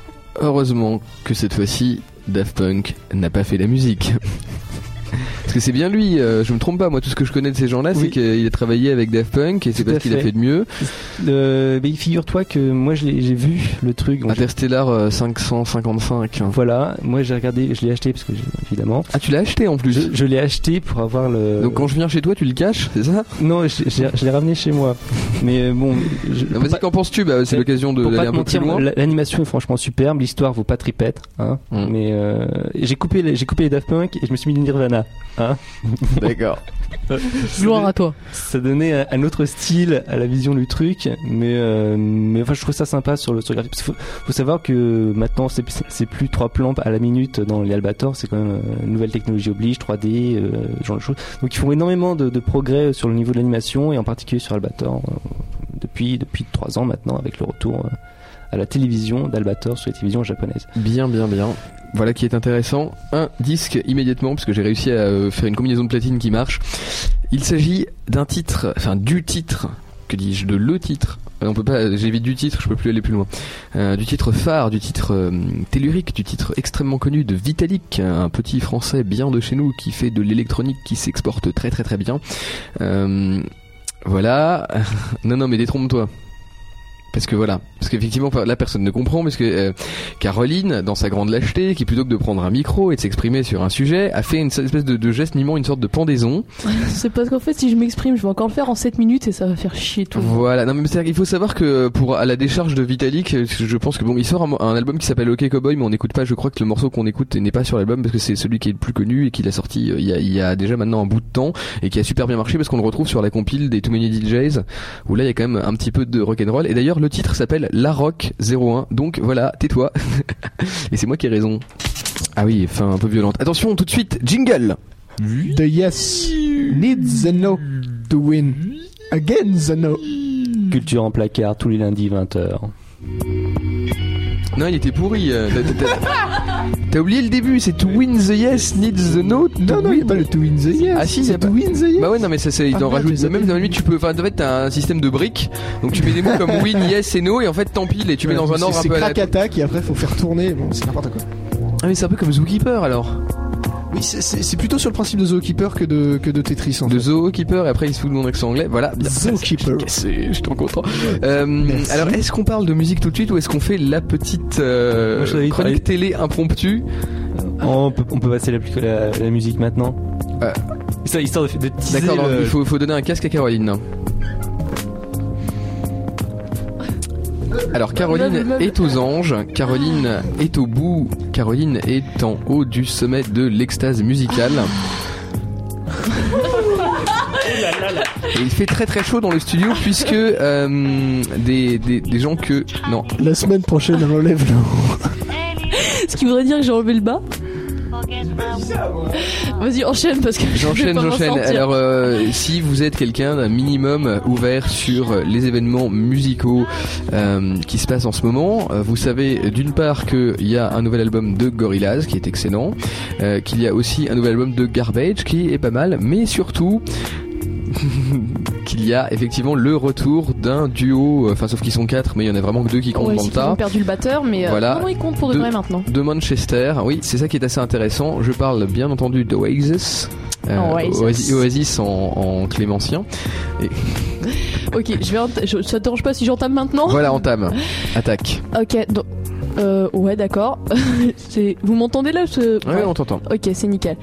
que cette fois-ci Daft Punk n'a pas fait la musique. Parce que c'est bien lui, je me trompe pas, moi tout ce que je connais de ces gens-là, c'est qu'il a travaillé avec Daft Punk et c'est parce qu'il a fait de mieux. Mais figure-toi que moi j'ai vu le truc. Interstellar 555. Voilà, moi j'ai regardé, je l'ai acheté parce que évidemment. Ah, tu l'as acheté en plus ? Je l'ai acheté pour avoir le. Donc quand je viens chez toi, tu le caches, c'est ça ? Non, je l'ai ramené chez moi. Mais bon. Vas-y, qu'en penses-tu ? Bah, c'est l'occasion d'aller un peu plus loin. L'animation est franchement superbe, l'histoire vaut pas tripette, hein. Mais j'ai coupé les Daft Punk et je me suis mis Nirvana. Hein. D'accord. Gloire à toi. Ça donnait un autre style à la vision du truc, mais enfin je trouve ça sympa sur le graphique. Faut savoir que maintenant c'est plus 3 plans à la minute dans les Albator, c'est quand même une nouvelle technologie oblige, 3D, ce genre de choses. Donc ils font énormément de progrès sur le niveau de l'animation et en particulier sur Albator depuis 3 ans maintenant avec le retour à la télévision d'Albator sur les télévisions japonaises. Bien. Voilà qui est intéressant. Un disque immédiatement, parce que j'ai réussi à faire une combinaison de platine qui marche. Il s'agit du titre, que dis-je, de le titre On peut pas, j'évite du titre, je peux plus aller plus loin. Du titre phare, du titre tellurique, du titre extrêmement connu de Vitalik, un petit français bien de chez nous qui fait de l'électronique qui s'exporte très très très bien. Voilà. Non mais détrompe-toi. Parce qu'effectivement là personne ne comprend, parce que Caroline, dans sa grande lâcheté, qui plutôt que de prendre un micro et de s'exprimer sur un sujet, a fait une espèce de geste mimant une sorte de pendaison. C'est parce qu'en fait si je m'exprime je vais encore le faire en 7 minutes et ça va faire chier tout. Voilà, non mais c'est-à-dire qu'il faut savoir que à la décharge de Vitalik, je pense que bon, il sort un album qui s'appelle OK Cowboy, mais on n'écoute pas, je crois que le morceau qu'on écoute n'est pas sur l'album parce que c'est celui qui est le plus connu et qu'il a sorti il y a déjà maintenant un bout de temps et qui a super bien marché parce qu'on le retrouve sur la compile des Too Many DJs où là il y a quand même un petit peu de rock'n'roll et d'ailleurs le titre s'appelle La Rock 01, donc voilà, tais-toi. Et c'est moi qui ai raison. Ah oui, fin un peu violente. Attention, tout de suite, jingle. The yes needs the no to win against the no. Culture en placard tous les lundis 20h. Non, il était pourri. T'as oublié le début, c'est to win the yes needs the no. Non, il n'y a pas le to win the yes. Ah si, c'est to win the yes. Bah ouais, non mais ça c'est, ils en rajoutent. Même dans la limite, tu peux. Enfin, en fait, t'as un système de briques. Donc tu mets des mots comme win, yes et no, et en fait t'empiles et tu mets dans un ordre un peu à la. C'est crack attack et après faut faire tourner. Bon, c'est n'importe quoi. Ah mais c'est un peu comme Zookeeper alors. Oui, c'est plutôt sur le principe de Zookeeper que de Tetris. En de Zookeeper, et après il se fout de mon accent anglais. Voilà. Zookeeper. Je suis trop content. Alors, est-ce qu'on parle de musique tout de suite ou est-ce qu'on fait la petite chronique télé impromptue? On peut passer la musique maintenant. Histoire de teaser. D'accord, donc il faut donner un casque à Caroline. Alors Caroline est aux anges, Caroline est au bout, Caroline est en haut du sommet de l'extase musicale. Et il fait très très chaud dans le studio puisque des gens que... Non. La semaine prochaine on enlève le haut. Ce qui voudrait dire que j'ai enlevé le bas. Vas-y, enchaîne parce que j'enchaîne. Alors, si vous êtes quelqu'un d'un minimum ouvert sur les événements musicaux qui se passent en ce moment, vous savez d'une part qu'il y a un nouvel album de Gorillaz qui est excellent, qu'il y a aussi un nouvel album de Garbage qui est pas mal, mais surtout qu'il y a effectivement le retour d'un duo, enfin sauf qu'ils sont 4 mais il y en a vraiment que 2 qui comptent dans le tas. Ils ont perdu le batteur mais voilà, non, ils comptent pour de vrai maintenant. De Manchester, oui, c'est ça qui est assez intéressant. Je parle bien entendu d'Oasis. Oasis en clémentien. Et... Ok, ça te dérange pas si j'entame maintenant? Voilà, entame. Attaque. Ok, donc ouais, d'accord. Vous m'entendez là? Ouais, on t'entend. Ok, c'est nickel.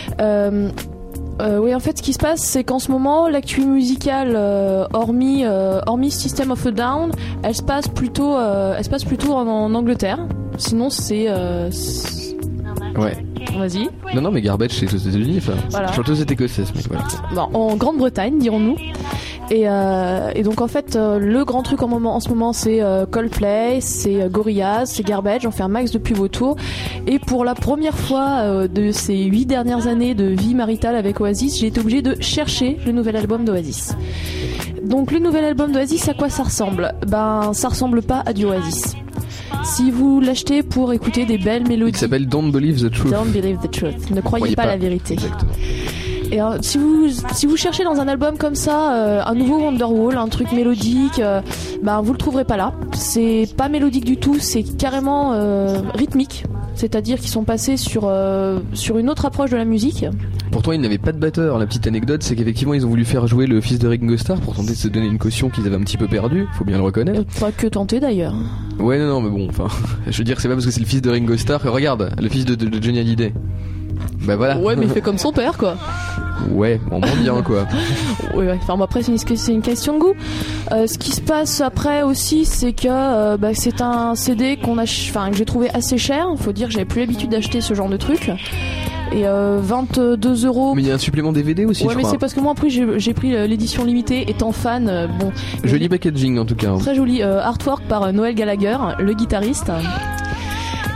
Oui, en fait, ce qui se passe, c'est qu'en ce moment, l'actu musicale, hormis System of a Down, elle se passe plutôt en Angleterre. Sinon, c'est ouais. Vas-y. Non, mais Garbage, c'est aux États-Unis. Enfin, voilà. Chanteuse est écossaise, mais voilà. Bon, en Grande-Bretagne, dirons-nous. Et donc en fait le grand truc en ce moment c'est Coldplay, c'est Gorillaz, c'est Garbage, on fait un max de pub autour et pour la première fois de ces 8 dernières années de vie maritale avec Oasis, j'ai été obligée de chercher le nouvel album d'Oasis. Donc le nouvel album d'Oasis, à quoi ça ressemble? Ben ça ressemble pas à du Oasis. Si vous l'achetez pour écouter des belles mélodies, qui s'appelle Don't Believe the Truth. Don't Believe the Truth. Ne croyez pas la vérité. Exactement. Et si vous cherchez dans un album comme ça un nouveau Wonderwall, un truc mélodique, ben vous le trouverez pas là. C'est pas mélodique du tout, c'est carrément rythmique. C'est-à-dire qu'ils sont passés sur une autre approche de la musique. Pourtant ils n'avaient pas de batteur. La petite anecdote c'est qu'effectivement ils ont voulu faire jouer le fils de Ringo Starr pour tenter de se donner une caution qu'ils avaient un petit peu perdue, faut bien le reconnaître. Pas que tenter d'ailleurs. Ouais non mais bon, enfin je veux dire c'est pas parce que c'est le fils de Ringo Starr que regarde, le fils de Johnny Hallyday. Bah voilà. Ouais mais il fait comme son père quoi. Ouais, on monte bien quoi. Ouais. Enfin bon, après c'est une question de goût. Ce qui se passe après aussi, c'est que c'est un CD que j'ai trouvé assez cher. Faut dire que j'avais plus l'habitude d'acheter ce genre de truc. Et 22€. Mais il y a un supplément DVD aussi. Ouais, mais c'est parce que moi après j'ai pris l'édition limitée. Étant fan, bon. Joli packaging en tout cas. Très joli artwork par Noel Gallagher, le guitariste.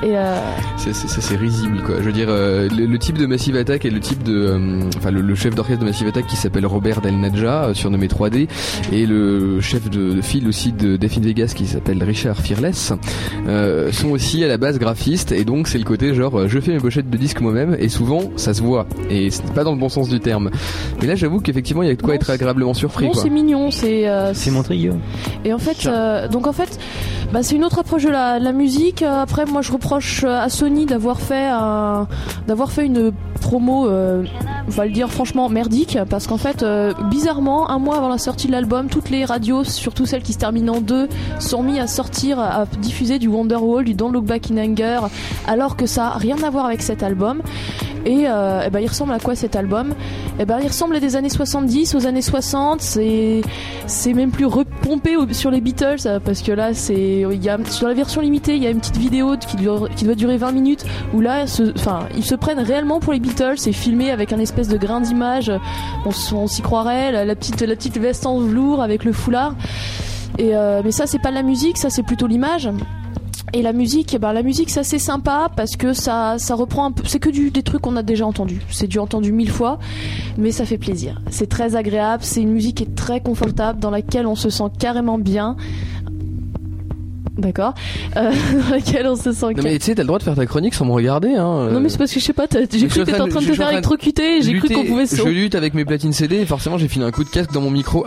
Et c'est risible quoi. Je veux dire le type de Massive Attack et le type de le chef d'orchestre de Massive Attack qui s'appelle Robert Del Nadja, surnommé 3D, et le chef de file aussi de Death in Vegas qui s'appelle Richard Fearless, sont aussi à la base graphistes, et donc c'est le côté genre je fais mes pochettes de disques moi-même, et souvent ça se voit, et c'est pas dans le bon sens du terme. Mais là j'avoue qu'effectivement il y a de quoi être agréablement surpris. Bon, c'est mignon, c'est montré Guillaume. Et en fait c'est une autre approche de la musique. Après moi je reproche à Sony d'avoir fait une promo, on va le dire franchement merdique, parce qu'en fait bizarrement un mois avant la sortie de l'album, toutes les radios, surtout celles qui se terminent en 2, sont mis à diffuser du Wonderwall, du Don't Look Back in Anger, alors que ça a rien à voir avec cet album. Et il ressemble à quoi cet album? Il ressemble à des années 70, aux années 60. C'est même plus repompé sur les Beatles, parce que là sur la version limitée il y a une petite vidéo qui doit durer 20 minutes où là ils se prennent réellement pour les Beatles. C'est filmé avec un espèce de grain d'image, on s'y croirait, la petite veste en velours avec le foulard. Mais ça c'est pas de la musique, ça c'est plutôt l'image. Et la musique ça c'est sympa parce que ça reprend un peu, c'est que des trucs qu'on a déjà entendus. C'est du entendu 1000 fois, mais ça fait plaisir. C'est très agréable, c'est une musique qui est très confortable, dans laquelle on se sent carrément bien. D'accord. Dans laquelle on se sent. Non mais tu sais, t'as le droit de faire ta chronique sans me regarder, hein. Non mais c'est parce que je sais pas, j'ai cru que t'étais en train de te faire électrocuter, j'ai cru qu'on pouvait Je lutte avec mes platines CD et forcément j'ai filé un coup de casque dans mon micro.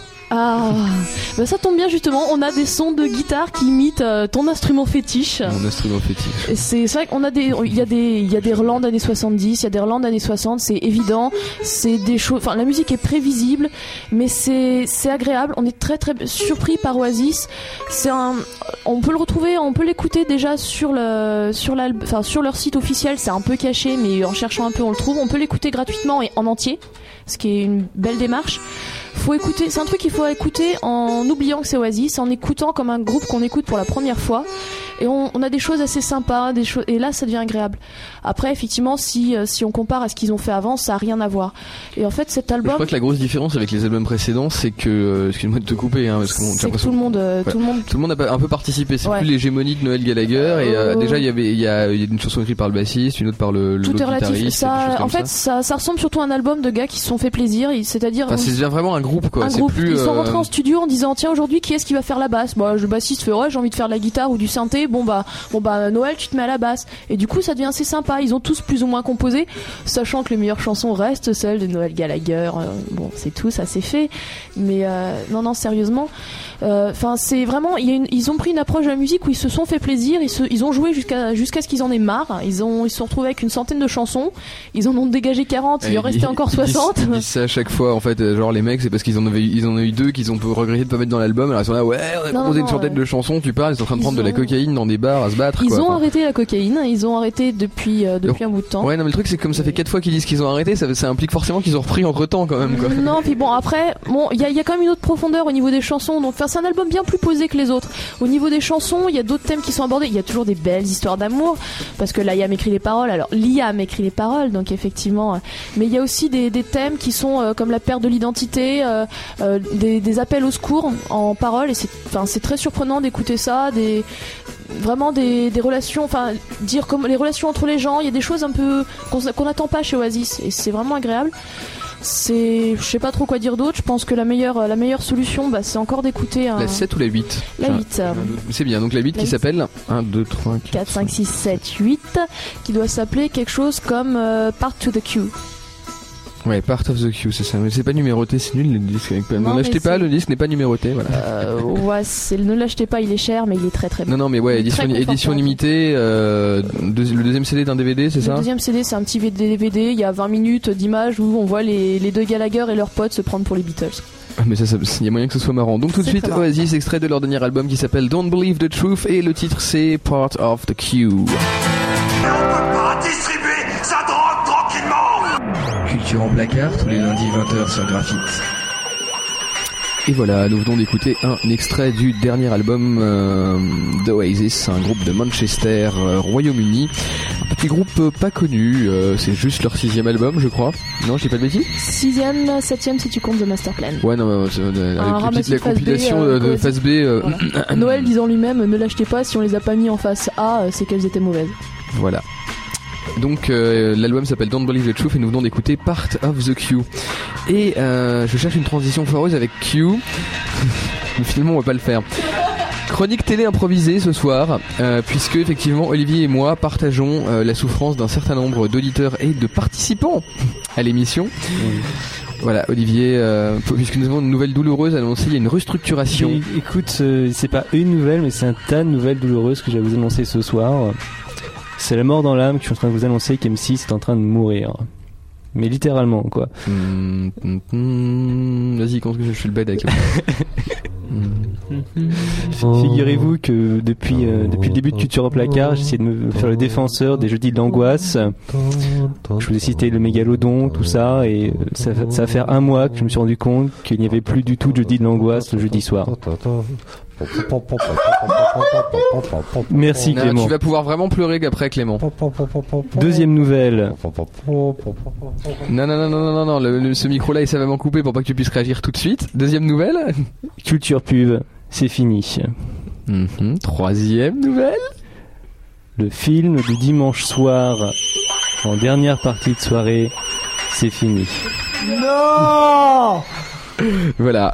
Ça tombe bien justement, on a des sons de guitare qui imitent ton instrument fétiche. Mon instrument fétiche. C'est vrai qu'on a il y a des relents d'années 70, il y a des relents d'années 60, c'est évident, c'est des choses, la musique est prévisible, mais c'est agréable, on est très très surpris par Oasis. On peut le retrouver, on peut l'écouter déjà sur leur site officiel, c'est un peu caché, mais en cherchant un peu on le trouve. On peut l'écouter gratuitement et en entier, ce qui est une belle démarche. Faut écouter, c'est un truc qu'il faut écouter en oubliant que c'est Oasis, en écoutant comme un groupe qu'on écoute pour la première fois. Et on a des choses assez sympas, et là ça devient agréable. Après effectivement si on compare à ce qu'ils ont fait avant, ça a rien à voir. Et en fait cet album, je crois que la grosse différence avec les albums précédents, c'est que excuse-moi de te couper, parce que c'est que tout le monde a un peu participé. C'est plus l'hégémonie de Noël Gallagher, et déjà il y a une chanson écrite par le bassiste, une autre par le tout est relatif. guitariste. Ça ressemble surtout à un album de gars qui se sont fait plaisir, c'est-à-dire ça devient vraiment un groupe quoi. Ils sont rentrés en studio en disant tiens aujourd'hui qui est-ce qui va faire la basse. Le bassiste fait j'ai envie de faire de la guitare ou du synthé. Bon bah Noël tu te mets à la basse, et du coup ça devient assez sympa. Ils ont tous plus ou moins composé, sachant que les meilleures chansons restent celles de Noël Gallagher. C'est tout, ça c'est fait. Mais non sérieusement, c'est vraiment ils ont pris une approche de la musique où ils se sont fait plaisir. Ils ont joué jusqu'à ce qu'ils en aient marre. Ils se sont retrouvés avec une centaine de chansons. Ils en ont dégagé 40. Il en restait encore 60. Ils disent ça à chaque fois en fait. Genre les mecs c'est parce qu'ils en ont eu 2 qu'ils ont regretté de pas mettre dans l'album. Alors ils sont là on a composé une centaine de chansons. Tu parles, ils sont en train de prendre de la cocaïne dans des bars à se battre. Ils ont arrêté la cocaïne. Ils ont arrêté depuis un bout de temps. Ouais, non mais le truc c'est que comme ça fait 4 fois qu'ils disent qu'ils ont arrêté, ça implique forcément qu'ils ont repris entre temps quand même quoi. Non puis après il y a quand même une autre profondeur au niveau des chansons. Donc c'est un album bien plus posé que les autres. Au niveau des chansons, il y a d'autres thèmes qui sont abordés. Il y a toujours des belles histoires d'amour parce que Liam écrit les paroles. Alors Liam écrit les paroles, donc effectivement. Mais il y a aussi des thèmes qui sont comme la perte de l'identité, des appels au secours en paroles, et c'est très surprenant d'écouter ça, vraiment des relations, dire comme les relations entre les gens. Il y a des choses un peu qu'on n'attend pas chez Oasis, et c'est vraiment agréable. Je sais pas trop quoi dire d'autre. Je pense que la meilleure solution, c'est encore d'écouter la 7 ou la 8. La 8. C'est bien, donc la 8 qui s'appelle 1, 2, 3, 4, 5, 6, 7, 8, qui doit s'appeler quelque chose comme Part to the Queue. Ouais, Part of the Queue, c'est ça. Mais c'est pas numéroté, c'est nul le disque. Ne l'achetez pas, le disque n'est pas numéroté. Voilà. Ne l'achetez pas, il est cher, mais il est très très bon. Non, mais ouais, édition limitée. Le deuxième CD est un DVD, c'est ça? Le deuxième CD, c'est un petit DVD. Il y a 20 minutes d'images où on voit les deux Gallagher et leurs potes se prendre pour les Beatles. Mais il y a moyen que ce soit marrant. Donc tout de suite, Oasis, extrait de leur dernier album qui s'appelle Don't Believe the Truth, et le titre c'est Part of the Queue. On peut pas distribuer sa drogue tranquillement. Culture en placard, tous les lundis 20h sur Graphite. Et voilà, nous venons d'écouter un extrait du dernier album d'Oasis, un groupe de Manchester, Royaume-Uni. Petit groupe pas connu, c'est juste leur 6e album, je crois. Non, je dis pas de bêtises. 6e, 7e si tu comptes The Master Plan. Ouais, non, c'est la compilation de phase B. Voilà. Noël disant lui-même, ne l'achetez pas, si on les a pas mis en face A, c'est qu'elles étaient mauvaises. Voilà. Donc l'album s'appelle Don't Believe the Truth et nous venons d'écouter Part of the Q. Et je cherche une transition foireuse avec Q. Mais finalement on va pas le faire. Chronique télé improvisée ce soir, puisque effectivement Olivier et moi partageons la souffrance d'un certain nombre d'auditeurs et de participants à l'émission. Voilà, Olivier, puisque nous avons une nouvelle douloureuse annoncée, il y a une restructuration. Écoute, c'est pas une nouvelle, mais c'est un tas de nouvelles douloureuses que j'ai à vous annoncer ce soir. C'est la mort dans l'âme que je suis en train de vous annoncer qu'M6 est en train de mourir. Mais littéralement, quoi. Vas-y, quand je fais le bed avec le... Figurez-vous que depuis le début de Culture au placard, j'essaie de me faire le défenseur des jeudis de l'angoisse. Je vous ai cité le mégalodon, tout ça, et ça va faire un mois que je me suis rendu compte qu'il n'y avait plus du tout de jeudi de l'angoisse le jeudi soir. Merci Clément. Tu vas pouvoir vraiment pleurer qu'après Clément. Deuxième nouvelle. Non, ce micro-là est savamment coupé pour pas que tu puisses réagir tout de suite. Deuxième nouvelle. Culture pub, c'est fini. Troisième nouvelle. Le film du dimanche soir, en dernière partie de soirée, c'est fini. Non. Voilà.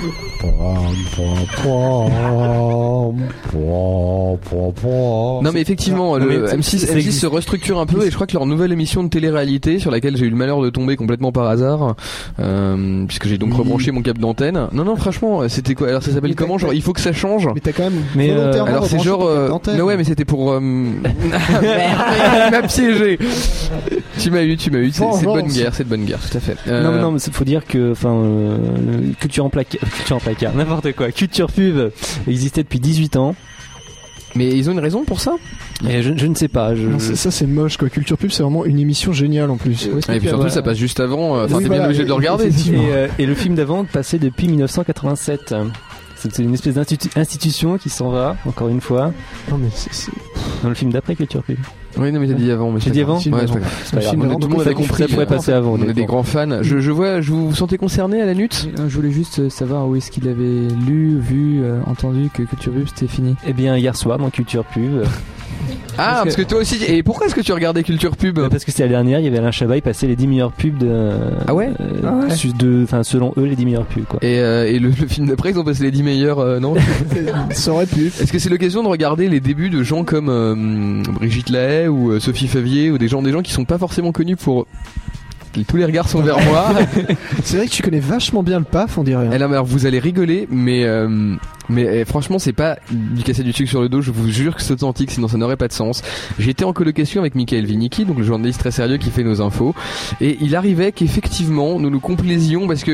Non mais effectivement le M6 se restructure un peu et je crois que leur nouvelle émission de télé-réalité sur laquelle j'ai eu le malheur de tomber complètement par hasard puisque j'ai donc rebranché mon câble d'antenne. Non franchement c'était quoi alors ça s'appelle comment genre il faut que ça change. Mais t'as quand même alors c'est genre mais ouais mais c'était pour merde il m'a piégé. Tu m'as eu c'est de bonne guerre tout à fait. Non mais faut dire que Culture en placard, n'importe quoi. Culture pub existait depuis 18 ans. Mais ils ont une raison pour ça? Et je ne sais pas. Non, ça c'est moche quoi. Culture pub c'est vraiment une émission géniale en plus. Et puis surtout ça passe juste avant. Enfin t'es bien obligé de le regarder. Et le film d'avant passait depuis 1987. C'est une espèce d'institution qui s'en va encore une fois. Non mais c'est... Dans le film d'après Culture pub. Oui, non, mais t'as dit avant. J'ai dit avant? Ouais, c'est pas grave. Tout le monde avait compris. Ça pourrait passer avant. On est des grands fans. Je vois, vous sentez concerné à la nutte? Je voulais juste savoir où est-ce qu'il avait lu, vu, entendu que Culture Pub c'était fini. Eh bien, hier soir dans Culture Pub. Ah, parce que toi aussi. Et pourquoi est-ce que tu regardais Culture Pub? Parce que c'était la dernière, il y avait Alain Chabat, il passait les 10 meilleures pubs de. Ah ouais? Enfin, selon eux, les 10 meilleures pubs, quoi. Et le film d'après, ils ont passé les 10 meilleures, non? Ça aurait pu. Est-ce que c'est l'occasion de regarder les débuts de gens comme Brigitte Lahaie ou Sophie Favier ou des gens qui sont pas forcément connus pour. Tous les regards sont vers moi. C'est vrai que tu connais vachement bien le PAF, on dirait. Alors vous allez rigoler, mais franchement c'est pas du casser du sucre sur le dos, je vous jure que c'est authentique, sinon ça n'aurait pas de sens. J'étais en colocation avec Michael Vinicki, donc le journaliste très sérieux qui fait nos infos, et il arrivait qu'effectivement nous complaisions parce que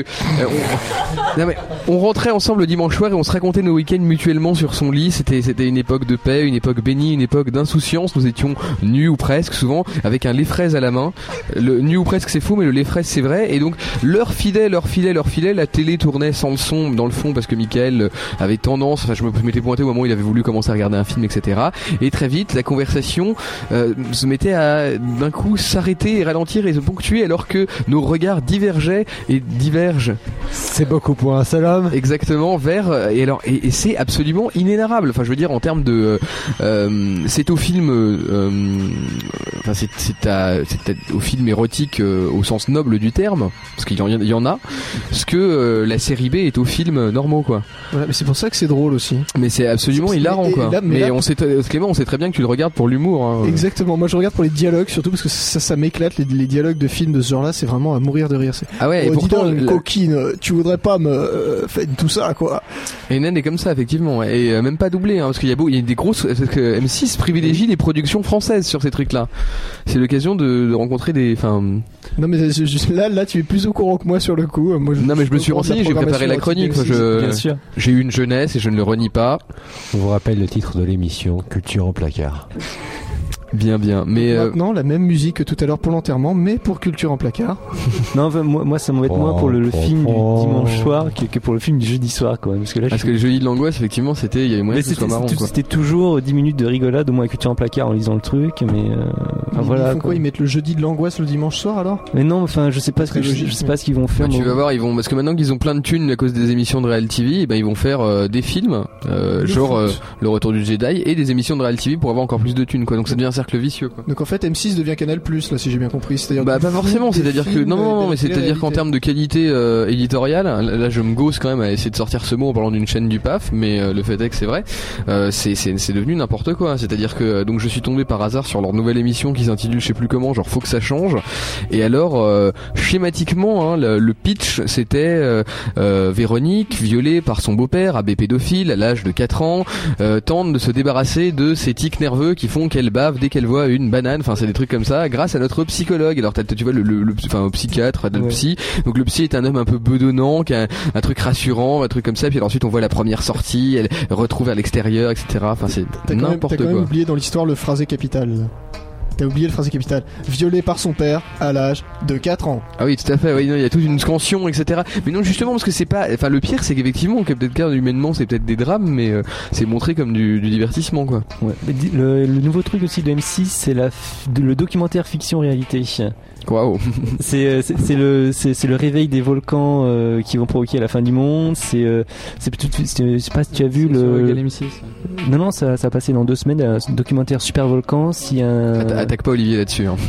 on rentrait ensemble le dimanche soir et on se racontait nos week-ends mutuellement sur son lit. C'était une époque de paix, une époque bénie, une époque d'insouciance. Nous étions nus ou presque, souvent avec un lait fraise à la main. Le nu ou presque c'est faux, mais le lait fraise c'est vrai. Et donc l'heure filait, la télé tournait sans le son dans le fond parce que Michael avait tendance, enfin je m'étais pointé au moment où il avait voulu commencer à regarder un film, etc. Et très vite la conversation se mettait à d'un coup s'arrêter et ralentir et se ponctuer alors que nos regards divergeaient et divergent. C'est beaucoup pour un seul homme. Exactement, vers et c'est absolument inénarrable. Enfin je veux dire en termes de c'est au film enfin c'est au film érotique au sens noble du terme, parce qu'il y en a, ce que la série B est aux films normaux quoi. Voilà, mais c'est pour ça que c'est drôle aussi. Mais c'est absolument hilarant quoi. Clément, on sait très bien que tu le regardes pour l'humour. Hein. Exactement. Moi je regarde pour les dialogues surtout parce que ça m'éclate les dialogues de films de ce genre-là, c'est vraiment à mourir de rire. Ah ouais. Et pourtant coquine, tu voudrais pas me faire tout ça quoi. Et Nen est comme ça effectivement et même pas doublé hein, parce qu'il y a des grosses parce que M6 privilégie les productions françaises sur ces trucs-là. C'est l'occasion de rencontrer des Non mais là tu es plus au courant que moi sur le coup. Moi, non mais je me suis renseigné, j'ai préparé la chronique. Bien sûr. J'ai eu une jeunesse et je ne le renie pas. Je vous rappelle le titre de l'émission, Culture en placard. Bien. Mais maintenant, la même musique que tout à l'heure pour l'enterrement, mais pour Culture en placard. Non, moi ça m'embête moins pour le film du dimanche soir que pour le film du jeudi soir, quoi. Parce que là, le jeudi de l'angoisse, effectivement, il y avait moyen que ce soit marrant. C'était toujours 10 minutes de rigolade, au moins à Culture en placard en lisant le truc, mais voilà. Ils font quoi? Ils mettent le jeudi de l'angoisse le dimanche soir alors? Mais non, enfin, je sais pas ce qu'ils vont faire. Tu vas voir, parce que maintenant qu'ils ont plein de thunes à cause des émissions de Real TV, et ben ils vont faire des films, genre Le Retour du Jedi, et des émissions de Real TV pour avoir encore plus de thunes, quoi. Donc ça devient un cercle vicieux, quoi. Donc en fait, M6 devient Canal+, là, si j'ai bien compris. C'est-à-dire pas forcément, c'est-à-dire que non, mais c'est-à-dire qu'en termes de qualité éditoriale, là je me gausse quand même à essayer de sortir ce mot en parlant d'une chaîne du PAF, mais le fait est que c'est vrai, c'est devenu n'importe quoi. C'est-à-dire que donc je suis tombé par hasard sur leur nouvelle émission qui s'intitule je sais plus comment, genre faut que ça change. Et alors schématiquement, le pitch c'était Véronique, violée par son beau-père, abbé pédophile à l'âge de 4 ans, tente de se débarrasser de ses tics nerveux qui font qu'elle bave dès qu'elle voit une banane. Enfin c'est des trucs comme ça grâce à notre psychologue. Alors tu vois le psychiatre, le psy. Donc le psy est un homme un peu bedonnant, qui a un truc rassurant, un truc comme ça. Puis ensuite on voit la première sortie, elle retrouve à l'extérieur, etc. Enfin c'est n'importe quoi. T'as quand même oublié dans l'histoire le phrasé capital. T'as oublié le phrasé capital. Violé par son père à l'âge de 4 ans. Ah oui, tout à fait. Oui, il y a toute une scansion, etc. Mais non, justement, parce que c'est pas. Enfin, le pire, c'est qu'effectivement, peut-être humainement, c'est peut-être des drames, mais c'est montré comme du divertissement, quoi. Ouais. Le nouveau truc aussi de M6, c'est le documentaire fiction-réalité. Waouh. C'est le réveil des volcans qui vont provoquer la fin du monde. Je sais pas si tu as vu le. Non, ça a passé dans 2 semaines. Un documentaire Super Volcan. Si un. Attaque pas Olivier là-dessus. Hein.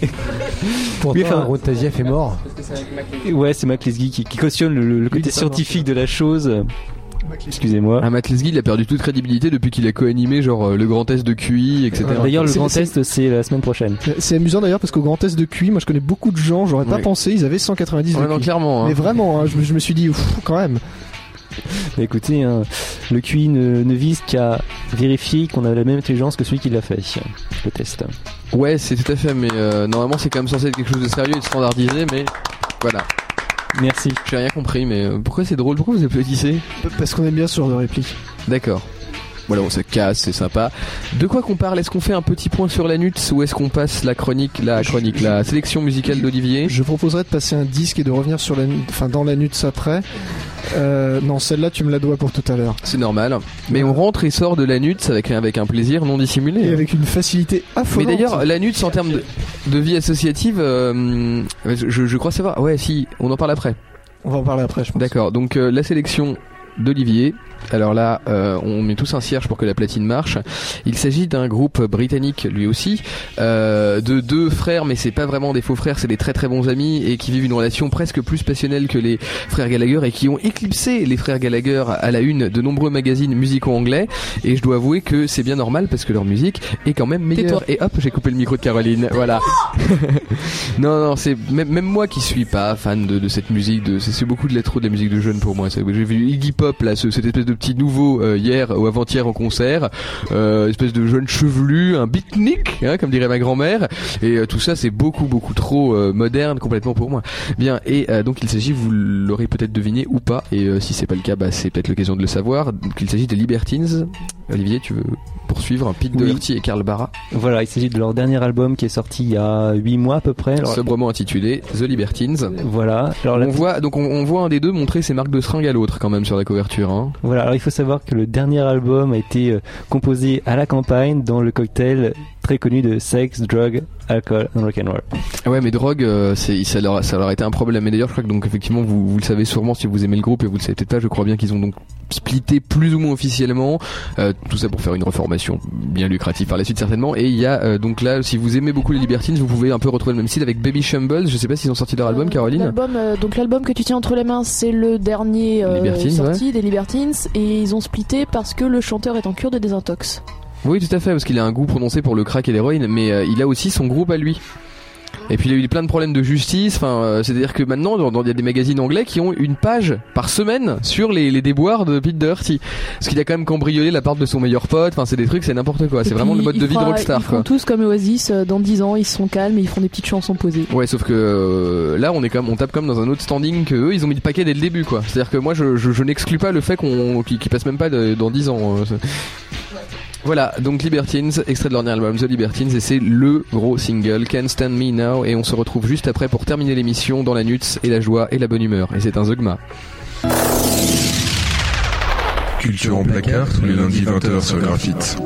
Pourtant, Ron Tazieff est mort. Ouais, c'est Mac Lesguy qui cautionne le côté scientifique de la chose. Excusez-moi. Matt Lesguy, il a perdu toute crédibilité depuis qu'il a co-animé genre le grand test de QI, etc. D'ailleurs, le grand test, c'est la semaine prochaine. C'est amusant d'ailleurs parce qu'au grand test de QI, moi je connais beaucoup de gens, j'aurais pas pensé, ils avaient 190 de QI. Non, clairement. Hein. Mais vraiment, je me suis dit, quand même. Mais écoutez, le QI ne vise qu'à vérifier qu'on a la même intelligence que celui qui l'a fait, le test. Ouais, c'est tout à fait, mais normalement c'est quand même censé être quelque chose de sérieux et de standardisé, mais voilà. Merci. J'ai rien compris, mais pourquoi c'est drôle? Pourquoi vous applaudissez? Parce qu'on aime bien ce genre de réplique. D'accord. Voilà, on se casse, c'est sympa. De quoi qu'on parle? Est-ce qu'on fait un petit point sur la NUTS ou est-ce qu'on passe la sélection musicale d'Olivier? Je proposerais de passer un disque et de revenir sur dans la NUTS après. Non, celle-là tu me la dois pour tout à l'heure. C'est normal. Mais on rentre et sort de la NUTS avec un plaisir non dissimulé. Et avec une facilité affolante. Mais d'ailleurs, la NUTS en termes de vie associative, je crois savoir. Ouais, si, on en parle après. On va en parler après, je pense. D'accord, donc la sélection d'Olivier. Alors là, on met tous un cierge pour que la platine marche. Il s'agit d'un groupe britannique, lui aussi, de 2 frères, mais c'est pas vraiment des faux frères, c'est des très très bons amis et qui vivent une relation presque plus passionnelle que les frères Gallagher et qui ont éclipsé les frères Gallagher à la une de nombreux magazines musicaux anglais. Et je dois avouer que c'est bien normal parce que leur musique est quand même meilleure. Et hop, j'ai coupé le micro de Caroline. Voilà. non, c'est même moi qui suis pas fan de cette musique. C'est beaucoup de la musique de jeunes pour moi. J'ai vu Iggy Pop là, cette espèce de petit nouveau hier ou avant-hier en concert, espèce de jeune chevelu, un beatnik, comme dirait ma grand-mère, et tout ça c'est beaucoup trop moderne complètement pour moi. Bien, et donc il s'agit, vous l'aurez peut-être deviné ou pas, et si c'est pas le cas, c'est peut-être l'occasion de le savoir, qu'il s'agit des Libertines. Olivier, tu veux poursuivre? Pete Doherty et Carl Barra. Voilà, il s'agit de leur dernier album qui est sorti il y a 8 mois à peu près. Sobrement intitulé The Libertines. Voilà. Alors, on voit un des deux montrer ses marques de seringue à l'autre quand même sur la couverture. Hein. Voilà, alors il faut savoir que le dernier album a été composé à la campagne dans le cocktail très connu de sex, drug, alcool and rock'n'roll. Ouais, mais drogue, ça leur a été un problème. Mais d'ailleurs, je crois que donc effectivement, vous le savez sûrement si vous aimez le groupe, et vous le savez peut-être pas. Je crois bien qu'ils ont donc splitté plus ou moins officiellement. Tout ça pour faire une reformation bien lucrative par la suite certainement. Et il y a donc là, si vous aimez beaucoup les Libertines, vous pouvez un peu retrouver le même style avec Baby Shambles. Je sais pas s'ils ont sorti leur album, Caroline. L'album que tu tiens entre les mains, c'est le dernier sorti des Libertines, et ils ont splitté parce que le chanteur est en cure de désintox. Oui, tout à fait, parce qu'il a un goût prononcé pour le crack et l'héroïne, mais il a aussi son groupe à lui. Et puis il a eu plein de problèmes de justice. C'est-à-dire que maintenant, il y a des magazines anglais qui ont une page par semaine sur les déboires de Pete Doherty, parce qu'il a quand même cambriolé l'appart de son meilleur pote. Enfin, c'est des trucs, c'est n'importe quoi. C'est vraiment le mode de vie de rockstar. Ils font tous comme Oasis. Dans 10 ans, ils sont calmes et ils font des petites chansons posées. Ouais, sauf que là, on tape comme dans un autre standing que eux, ils ont mis le paquet dès le début, quoi. C'est-à-dire que moi, je n'exclus pas le fait qu'ils passent même pas dans 10 ans. Voilà, donc Libertines, extrait de leur dernier album The Libertines, et c'est le gros single Can't Stand Me Now, et on se retrouve juste après pour terminer l'émission dans la nuts et la joie et la bonne humeur, et c'est un Zogma. Culture en placard, tous les lundis 20h sur Graphite.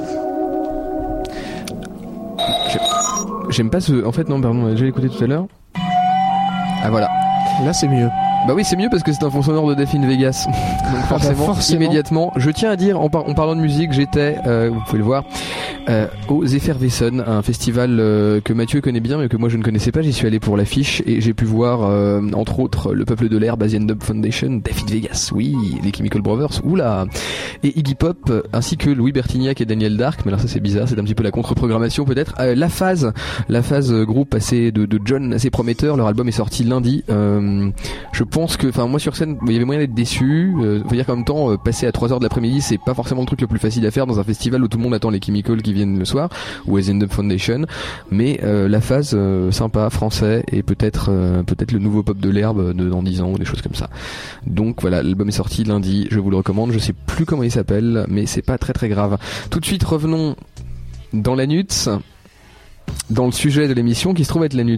J'aime pas ce... En fait non, pardon, j'ai écouté tout à l'heure. Ah voilà. Là c'est mieux. Bah oui, c'est mieux parce que c'est un fond sonore de Death in Vegas. Donc forcément, immédiatement. Je tiens à dire, en parlant de musique, j'étais, vous pouvez le voir, au Effervescen, un festival que Mathieu connaît bien mais que moi je ne connaissais pas. J'y suis allé pour l'affiche et j'ai pu voir entre autres le Peuple de l'air, Basian Dub Foundation, Death in Vegas, oui, les Chemical Brothers, oula, et Iggy Pop, ainsi que Louis Bertignac et Daniel Dark. Mais alors ça c'est bizarre, c'est un petit peu la contre-programmation peut-être. La phase groupe assez de John assez prometteur. Leur album est sorti lundi. Je pense que, enfin moi sur scène, il y avait moyen d'être déçu. Faut dire qu'en même temps, passer à 3h de l'après-midi, c'est pas forcément le truc le plus facile à faire dans un festival où tout le monde attend les Chemical qui viennent le soir, ou As in the Foundation. Mais la phase sympa, français, et peut-être le nouveau pop de l'herbe dans 10 ans ou des choses comme ça. Donc voilà, l'album est sorti lundi, je vous le recommande. Je sais plus comment il s'appelle, mais c'est pas très très grave. Tout de suite, revenons dans la nuts, dans le sujet de l'émission qui se trouve être la nuts.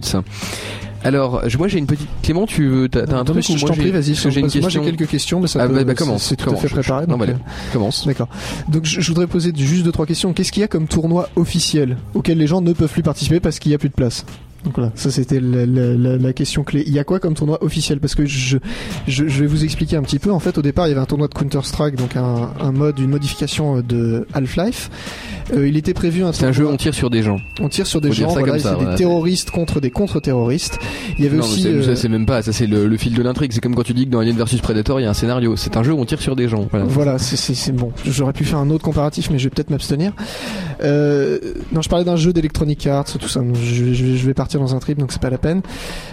Alors, moi j'ai une petite... Clément, t'as un truc? Je t'en prie, vas-y. J'ai une question. Moi j'ai quelques questions, mais ça commence. C'est tout à fait préparé. Donc, commence. D'accord. Donc je voudrais poser juste 2-3 questions. Qu'est-ce qu'il y a comme tournoi officiel auquel les gens ne peuvent plus participer parce qu'il n'y a plus de place? Donc voilà, ça c'était la question clé. Il y a quoi comme tournoi officiel? Parce que je vais vous expliquer un petit peu. En fait, au départ, il y avait un tournoi de Counter-Strike, donc une modification de Half-Life. Il était prévu c'est un jeu où on tire sur des gens. On tire sur des gens, voilà, c'est des terroristes contre des contre-terroristes. Il y avait aussi... ça c'est même pas, ça c'est le fil de l'intrigue. C'est comme quand tu dis que dans Alien vs Predator, il y a un scénario. C'est un jeu où on tire sur des gens. Voilà, c'est bon. J'aurais pu faire un autre comparatif, mais je vais peut-être m'abstenir. Non, je parlais d'un jeu d'Electronic Arts, tout ça. Je vais partir dans un trip, donc c'est pas la peine.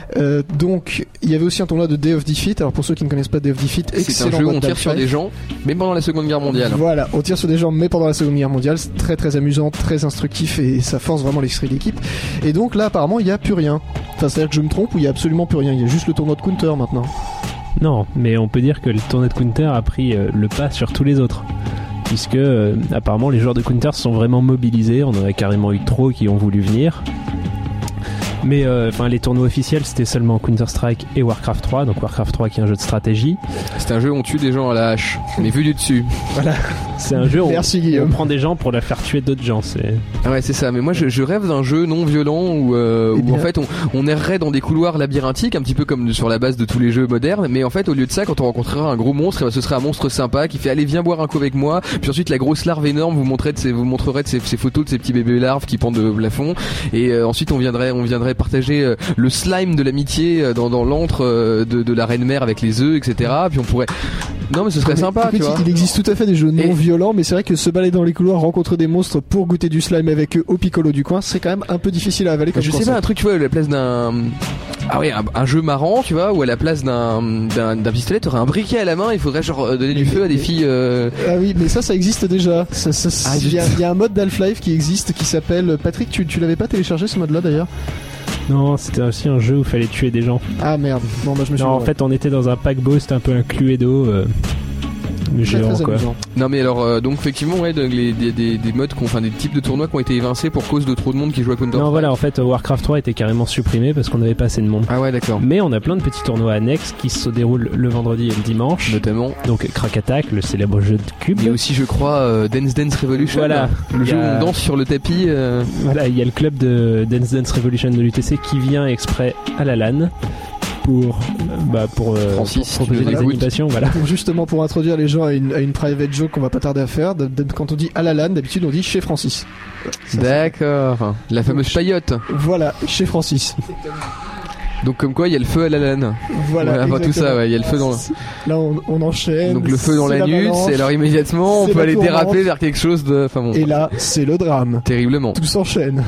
Donc, il y avait aussi un tournoi de Day of Defeat. Alors pour ceux qui ne connaissent pas Day of Defeat, c'est un jeu où on tire sur des gens, mais pendant la Seconde Guerre mondiale. Voilà, on tire sur des gens, mais pendant la Seconde Guerre mondiale. C'est très très amusant, très instructif, et ça force vraiment l'esprit d'équipe. Et donc là, apparemment, il n'y a plus rien. Enfin, c'est-à-dire que je me trompe, ou il y a absolument plus rien. Il y a juste le tournoi de Counter maintenant. Non, mais on peut dire que le tournoi de Counter a pris le pas sur tous les autres. Puisque apparemment les joueurs de Counter se sont vraiment mobilisés, on en a carrément eu trop qui ont voulu venir. Mais les tournois officiels c'était seulement Counter-Strike et Warcraft 3, donc Warcraft 3 qui est un jeu de stratégie. C'est un jeu où on tue des gens à la hache, mais vu du dessus. Voilà, c'est un jeu où on prend des gens pour leur faire tuer d'autres gens. Ah ouais, c'est ça, mais moi je rêve d'un jeu non violent où en fait on errerait dans des couloirs labyrinthiques, un petit peu comme sur la base de tous les jeux modernes, mais en fait au lieu de ça, quand on rencontrerait un gros monstre, ce serait un monstre sympa qui fait allez viens boire un coup avec moi, puis ensuite la grosse larve énorme vous montrerait de ces photos de ces petits bébés larves qui pendent de plafond, et ensuite on viendrait partager le slime de l'amitié dans l'antre de la reine mère avec les œufs, etc. Puis on pourrait... Non mais ce serait sympa, tu vois. Il existe tout à fait des jeux non violents, mais c'est vrai que se balader dans les couloirs, rencontrer des monstres pour goûter du slime avec eux au piccolo du coin, c'est quand même un peu difficile à avaler comme concept. Je sais pas, un truc, tu vois, à la place d'un... Ah oui, un jeu marrant, tu vois, où à la place d'un pistolet, t'aurais un briquet à la main, il faudrait genre donner du feu à des filles... Ah oui, mais ça existe déjà. Il y a un mode d'Half-Life qui existe qui s'appelle... Patrick, tu l'avais pas téléchargé ce mode-là d'ailleurs? Non, c'était aussi un jeu où il fallait tuer des gens. Ah merde, bon bah je me suis... Non, en fait on était dans un paquebot, c'était un peu un Cluedo géant quoi. Non mais alors donc effectivement ouais, des modes des types de tournois qui ont été évincés pour cause de trop de monde qui joue à Counter-Strike. Non voilà, en fait Warcraft 3 était carrément supprimé parce qu'on n'avait pas assez de monde. Ah ouais, d'accord. Mais on a plein de petits tournois annexes qui se déroulent le vendredi et le dimanche. Notamment donc Crack Attack, le célèbre jeu de cube. Et aussi je crois Dance Dance Revolution. Voilà, le jeu où on danse sur le tapis. Voilà, il y a le club de Dance Dance Revolution de l'UTC qui vient exprès à la LAN pour proposer des animations, voilà. Justement pour introduire les gens à une private joke qu'on va pas tarder à faire. Quand on dit à la LAN, d'habitude on dit chez Francis. D'accord, la fameuse paillote. Voilà, chez Francis. Donc comme quoi il y a le feu à la LAN. Voilà, tout ça, ouais, il y a le feu dans... Là on enchaîne. Donc le feu dans la nuque, et alors immédiatement on peut aller déraper vers quelque chose de... Et là c'est le drame. Terriblement. Tout s'enchaîne.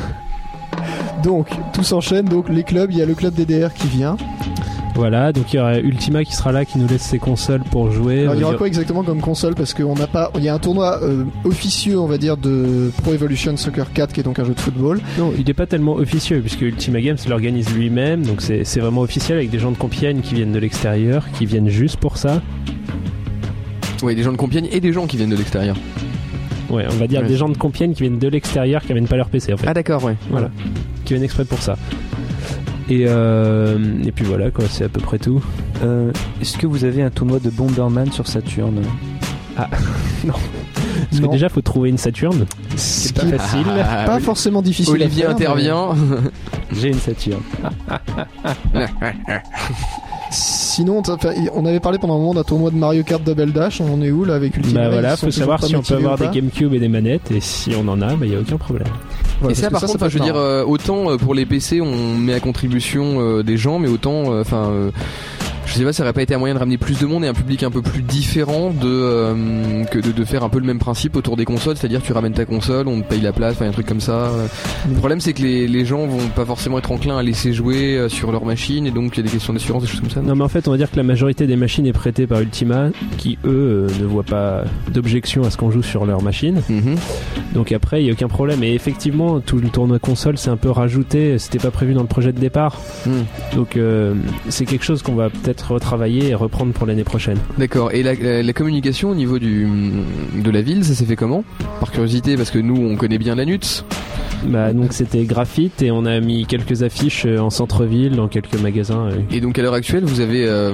Donc les clubs, il y a le club DDR qui vient. Voilà, donc il y aura Ultima qui sera là, qui nous laisse ses consoles pour jouer. Alors il y aura quoi exactement comme console? Parce qu'on n'a pas... Il y a un tournoi officieux, on va dire, de Pro Evolution Soccer 4, qui est donc un jeu de football. Non, il n'est pas tellement officieux, puisque Ultima Games l'organise lui-même, donc c'est vraiment officiel, avec des gens de Compiègne qui viennent de l'extérieur, qui viennent juste pour ça. Ouais, des gens de Compiègne et des gens qui viennent de l'extérieur. Ouais, on va dire des gens de Compiègne qui viennent de l'extérieur, qui amènent pas leur PC en fait. Ah d'accord, ouais. Voilà. Qui viennent exprès pour ça. Et puis voilà quoi, c'est à peu près tout. Est-ce que vous avez un tournoi de Bomberman sur Saturn? Ah non. Parce que déjà faut trouver une Saturn. C'est pas facile. Pas forcément difficile. Olivier à faire, intervient. J'ai une Saturn. Sinon, on avait parlé pendant un moment d'un tournoi de Mario Kart Double Dash. On en est où là avec Ultima? Bah voilà, faut savoir si on peut avoir des GameCube et des manettes, et si on en a, bah y a aucun problème. Ouais, et ça par contre, je veux dire, autant pour les PC on met à contribution des gens, mais autant, je sais pas, ça aurait pas été un moyen de ramener plus de monde et un public un peu plus différent que de faire un peu le même principe autour des consoles, c'est-à-dire tu ramènes ta console, on te paye la place, un truc comme ça. Le problème c'est que les gens vont pas forcément être enclins à laisser jouer sur leur machine, et donc il y a des questions d'assurance, des choses comme ça. Non mais en fait on va dire que la majorité des machines est prêtée par Ultima, qui eux ne voient pas d'objection à ce qu'on joue sur leur machine. Donc après il y a aucun problème, et effectivement tout le tournoi console c'est un peu rajouté, c'était pas prévu dans le projet de départ. Donc c'est quelque chose qu'on va peut-être retravailler et reprendre pour l'année prochaine. D'accord. Et la communication au niveau de la ville, ça s'est fait comment? Par curiosité, parce que nous on connaît bien la NUTS. Bah donc c'était graphite, et on a mis quelques affiches en centre-ville, dans quelques magasins. Et donc à l'heure actuelle vous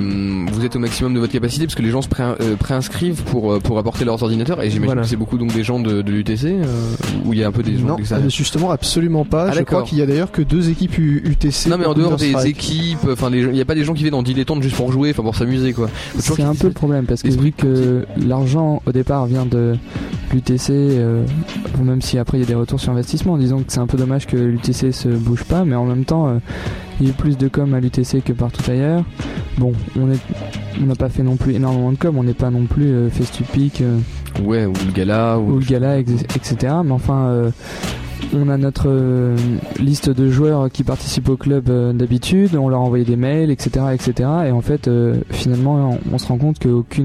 êtes au maximum de votre capacité, parce que les gens se préinscrivent pour apporter leurs ordinateurs, et j'imagine que c'est beaucoup donc des gens de l'UTC, où il y a un peu des gens de l'extérieur. Justement absolument pas. Je crois qu'il y a d'ailleurs que 2 équipes UTC. Non mais en dehors des équipes, il n'y a pas des gens qui viennent en dilettantes juste pour jouer, pour s'amuser quoi. C'est un peu le problème, parce que vu que l'argent au départ vient de l'UTC, même si après il y a des retours sur investissement, disons que c'est un peu dommage que l'UTC se bouge pas, mais en même temps il y a plus de com à l'UTC que partout ailleurs. Bon, on n'a pas fait non plus énormément de com, on n'est pas non plus Festupic ou le gala etc. Mais enfin on a notre liste de joueurs qui participent au club d'habitude, on leur a envoyé des mails, etc. Et en fait, finalement, on se rend compte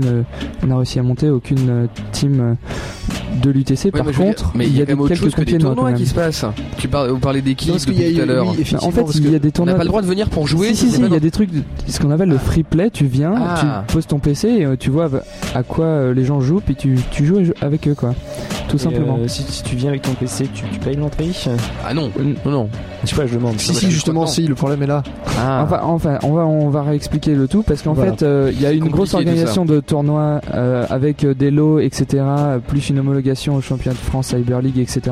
on a réussi à monter aucune team de l'UTC. Par contre, il y a quelques des tournois qui se passent. Vous parlez d'équipes depuis tout à l'heure. En fait, il y a des tournois. On n'a pas le droit de venir pour jouer. Si, il y a des trucs, ce qu'on appelle le free play. Tu viens, tu poses ton PC et tu vois à quoi les gens jouent, puis tu joues avec eux, quoi. Tout simplement. Si tu viens avec ton PC, tu payes l'entrée? Ah non. Je sais pas, je demande. Si, justement, le problème est là. Enfin, on va réexpliquer le tout, parce qu'en fait, il y a une grosse organisation de tournois avec des lots, etc., plus une homologation au championnat de France, Cyber League, etc.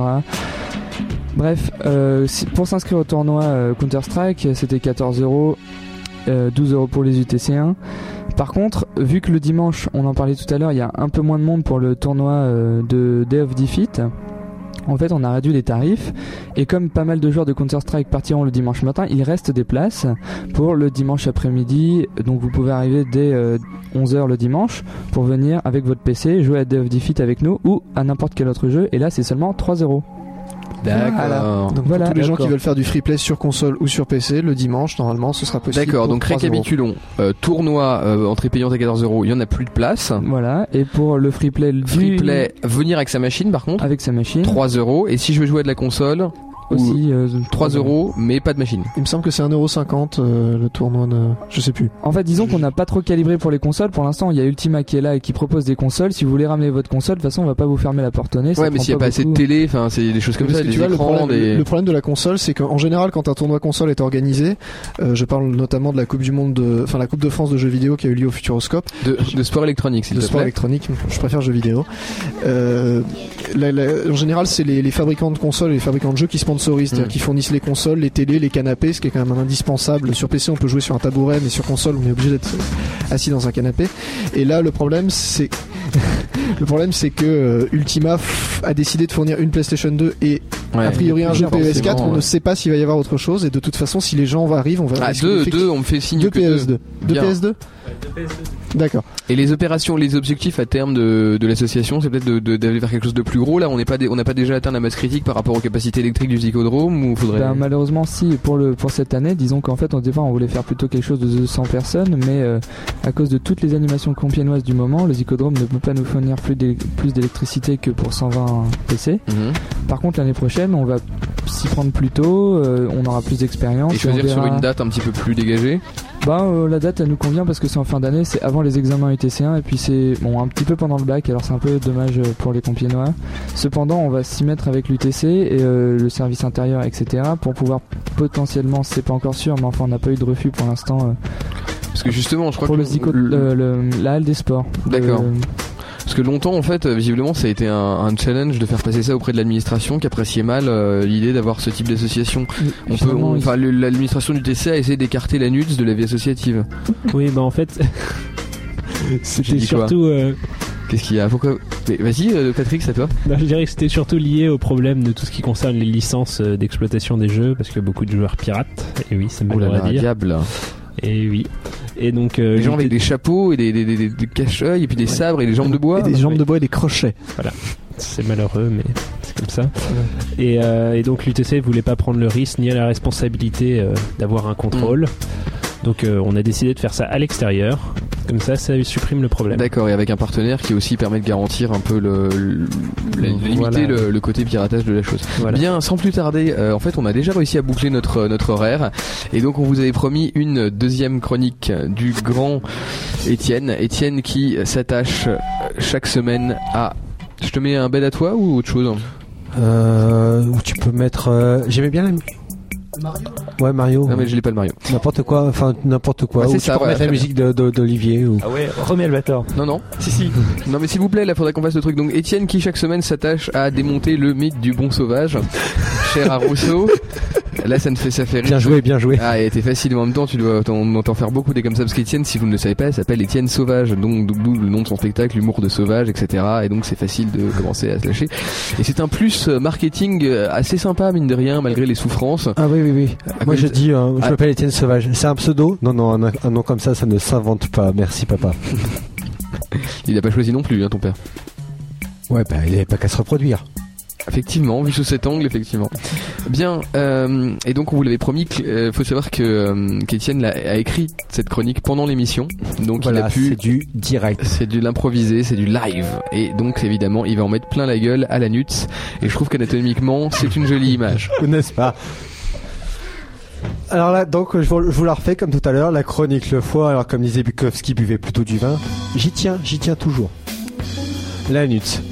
Bref, pour s'inscrire au tournoi Counter-Strike, c'était 14€, 12€ pour les UTC1. Par contre, vu que le dimanche, on en parlait tout à l'heure, il y a un peu moins de monde pour le tournoi de Day of Defeat, en fait on a réduit les tarifs, et comme pas mal de joueurs de Counter-Strike partiront le dimanche matin, il reste des places pour le dimanche après-midi. Donc vous pouvez arriver dès 11h le dimanche pour venir avec votre PC jouer à Day of Defeat avec nous, ou à n'importe quel autre jeu, et là c'est seulement 3€. D'accord. Donc pour tous les gens qui veulent faire du free play sur console ou sur PC, le dimanche normalement ce sera possible. D'accord, donc récapitulons. Tournoi entrée payante à 14€, il y en a plus de place. Voilà, et pour le free play, venir avec sa machine par contre. Avec sa machine. 3€, et si je veux jouer à de la console aussi 3€, mais pas de machine. Il me semble que c'est 1,50€ le tournoi de... Je sais plus. En fait, disons qu'on n'a pas trop calibré pour les consoles. Pour l'instant, il y a Ultima qui est là et qui propose des consoles. Si vous voulez ramener votre console, de toute façon, on va pas vous fermer la porte au nez. Ouais, mais s'il n'y a pas assez de télé, c'est des choses comme ça, des écrans, le problème de la console, c'est qu'en général, quand un tournoi console est organisé, je parle notamment de la Coupe du Monde la Coupe de France de jeux vidéo qui a eu lieu au Futuroscope. De sport électronique, s'il te plaît. De sport électronique, je préfère jeux vidéo. En général, c'est les fabricants de consoles et les fabricants de jeux qui sponsorisent, c'est-à-dire qui fournissent les consoles, les télés, les canapés, ce qui est quand même indispensable. Sur PC, on peut jouer sur un tabouret, mais sur console, on est obligé d'être assis dans un canapé. Et là, le problème, c'est que Ultima a décidé de fournir une PlayStation 2 et a priori un jeu PS4. On ne sait pas s'il va y avoir autre chose, et de toute façon, si les gens arrivent, on va... Deux, on me fait signe que PS2. Deux PS2 D'accord. Et les opérations, les objectifs à terme de l'association, c'est peut-être d'aller vers quelque chose de plus gros. Là, on n'a pas déjà atteint la masse critique par rapport aux capacités électriques du Zicodrome, ou faudrait... malheureusement, si, pour cette année, disons qu'en fait, au départ, on voulait faire plutôt quelque chose de 200 personnes, mais à cause de toutes les animations compiègnoises du moment, le Zicodrome ne peut pas nous fournir plus d'électricité que pour 120 PC. Par contre, l'année prochaine, on va s'y prendre plus tôt, on aura plus d'expérience. Et choisir sur une date un petit peu plus dégagée. La date elle nous convient parce que c'est en fin d'année, c'est avant les examens UTC1 et puis c'est un petit peu pendant le bac, alors c'est un peu dommage pour les Compiègnois. Cependant on va s'y mettre avec l'UTC et le service intérieur etc. pour pouvoir potentiellement, c'est pas encore sûr mais enfin on n'a pas eu de refus pour l'instant. Parce que justement je crois pour que la halle des sports. D'accord. Parce que longtemps, en fait, visiblement, ça a été un challenge de faire passer ça auprès de l'administration qui appréciait mal l'idée d'avoir ce type d'association. L'administration du TC a essayé d'écarter la NUTS de la vie associative. Oui, en fait, c'était surtout. Qu'est-ce qu'il y a? Pourquoi? Mais vas-y, Patrick, c'est à toi. Je dirais que c'était surtout lié au problème de tout ce qui concerne les licences d'exploitation des jeux, parce que beaucoup de joueurs piratent. Et oui, ça me à dire. Diable. Et oui. Et donc les gens avec des chapeaux et des cache-œils et puis des sabres et des jambes de bois. Et des jambes de bois et des crochets. Voilà. C'est malheureux mais c'est comme ça. Et donc l'UTC voulait pas prendre le risque ni la responsabilité d'avoir un contrôle. Donc on a décidé de faire ça à l'extérieur. Comme ça supprime le problème. D'accord, et avec un partenaire qui aussi permet de garantir un peu limiter le côté piratage de la chose. Voilà. Bien, sans plus tarder, en fait on a déjà réussi à boucler notre horaire et donc on vous avait promis une deuxième chronique du grand Étienne qui s'attache chaque semaine à... Je te mets un bed à toi ou autre chose? Ou tu peux mettre... J'aimais bien la... Mario. Ouais, Mario. Non mais je l'ai pas le Mario. N'importe quoi. C'est ou ça, tu peux mettre la musique d'Olivier. Ou... Ah ouais, remets Albator. Non. Si. Non mais s'il vous plaît, là faudrait qu'on fasse le truc. Donc Étienne qui chaque semaine s'attache à démonter le mythe du bon sauvage, cher à Rousseau. Là ça fait rire. Bien joué. Ah, et t'es facile, en même temps tu dois t'en faire beaucoup des comme ça parce qu'Étienne, si vous ne le savez pas, elle s'appelle Étienne Sauvage, donc d'où le nom de son spectacle, l'humour de sauvage, etc. Et donc c'est facile de commencer à se lâcher. Et c'est un plus marketing assez sympa mine de rien malgré les souffrances. Ah oui. Moi je dis, je m'appelle Étienne Sauvage. C'est un pseudo? Non, un nom comme ça ne s'invente pas. Merci papa. Il n'a pas choisi non plus, ton père. Ouais, il n'avait pas qu'à se reproduire. Effectivement, vu sous cet angle, effectivement. Bien, et donc on vous l'avait promis, faut savoir qu'Étienne a écrit cette chronique pendant l'émission, donc voilà, il a pu... c'est du direct. C'est de l'improvisé, c'est du live, et donc évidemment il va en mettre plein la gueule à la NUTS, et je trouve qu'anatomiquement c'est une jolie image. N'est-ce pas? Alors là, donc je vous la refais comme tout à l'heure, la chronique le foie, alors comme disait Bukowski, buvait plutôt du vin. J'y tiens toujours. La NUTS.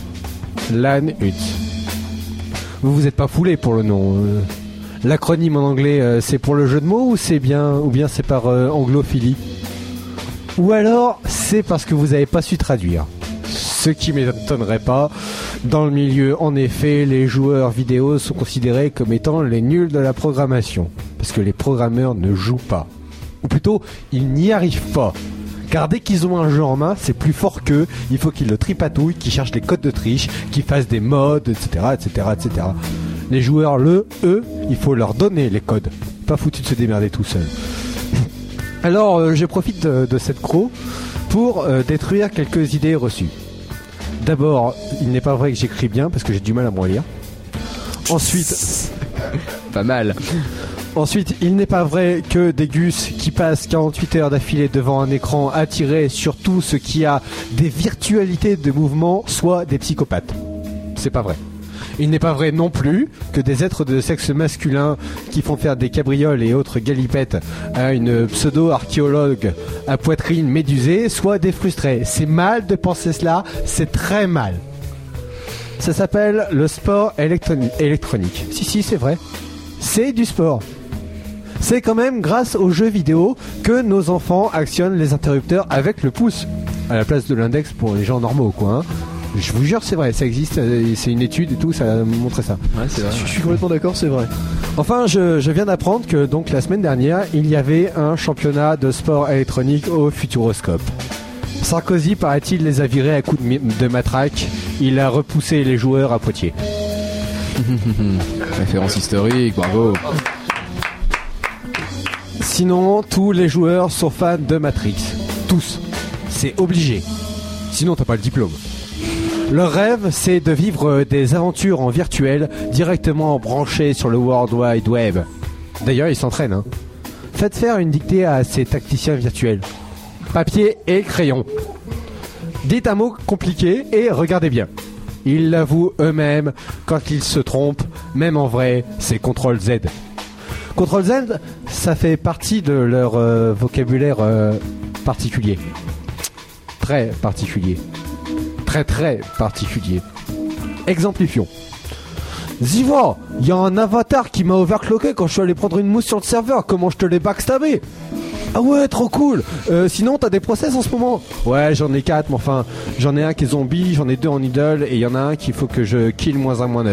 Vous vous êtes pas foulé pour le nom. L'acronyme en anglais, c'est pour le jeu de mots ou bien c'est par anglophilie? Ou alors c'est parce que vous avez pas su traduire? Ce qui m'étonnerait pas. Dans le milieu, en effet, les joueurs vidéo sont considérés comme étant les nuls de la programmation. Parce que les programmeurs ne jouent pas. Ou plutôt, ils n'y arrivent pas. Car dès qu'ils ont un jeu en main, c'est plus fort qu'eux. Il faut qu'ils le tripatouillent, qu'ils cherchent les codes de triche, qu'ils fassent des mods, etc. Les joueurs, eux, il faut leur donner les codes. Pas foutu de se démerder tout seul. Alors, je profite de cette cro pour détruire quelques idées reçues. D'abord, il n'est pas vrai que j'écris bien parce que j'ai du mal à me relire. Ensuite, pas mal. Ensuite, il n'est pas vrai que des gus qui passent 48 heures d'affilée devant un écran attiré sur tout ce qui a des virtualités de mouvement soient des psychopathes. C'est pas vrai. Il n'est pas vrai non plus que des êtres de sexe masculin qui font faire des cabrioles et autres galipettes à une pseudo-archéologue à poitrine médusée soient des frustrés. C'est mal de penser cela, c'est très mal. Ça s'appelle le sport électronique. Si, c'est vrai. C'est du sport. C'est quand même grâce aux jeux vidéo que nos enfants actionnent les interrupteurs avec le pouce à la place de l'index pour les gens normaux, quoi. Hein. Je vous jure, c'est vrai, ça existe, c'est une étude et tout, ça a montré ça. Ouais, c'est vrai. Je suis complètement d'accord, c'est vrai. Enfin, je viens d'apprendre que donc la semaine dernière, il y avait un championnat de sport électronique au Futuroscope. Sarkozy, paraît-il, les a virés à coups de matraque. Il a repoussé les joueurs à Poitiers. Référence historique, bravo. Sinon, tous les joueurs sont fans de Matrix. Tous. C'est obligé. Sinon, t'as pas le diplôme. Leur rêve, c'est de vivre des aventures en virtuel directement branchées sur le World Wide Web. D'ailleurs, ils s'entraînent. Hein. Faites faire une dictée à ces tacticiens virtuels. Papier et crayon. Dites un mot compliqué et regardez bien. Ils l'avouent eux-mêmes quand ils se trompent. Même en vrai, c'est CTRL Z. CTRL Z, ça fait partie de leur vocabulaire particulier. Très particulier. Très très particulier. Exemplifions. Ziva, il y a un avatar qui m'a overclocké quand je suis allé prendre une mousse sur le serveur. Comment je te l'ai backstabé? Ah ouais, trop cool. Sinon, t'as des process en ce moment? Ouais, j'en ai 4, mais enfin, j'en ai un qui est zombie, j'en ai 2 en idle, et il y en a un qu'il faut que je kill -1, -9.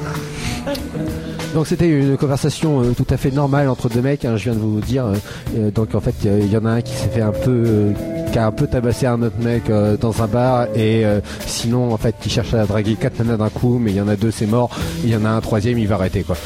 Donc c'était une conversation tout à fait normale entre deux mecs, hein, je viens de vous dire. Donc en fait, il y en a un qui s'est fait qui a un peu tabassé un autre mec dans un bar, et sinon en fait, qui cherche à draguer 4 nanas d'un coup, mais il y en a 2 c'est mort, il y en a un troisième, il va arrêter quoi.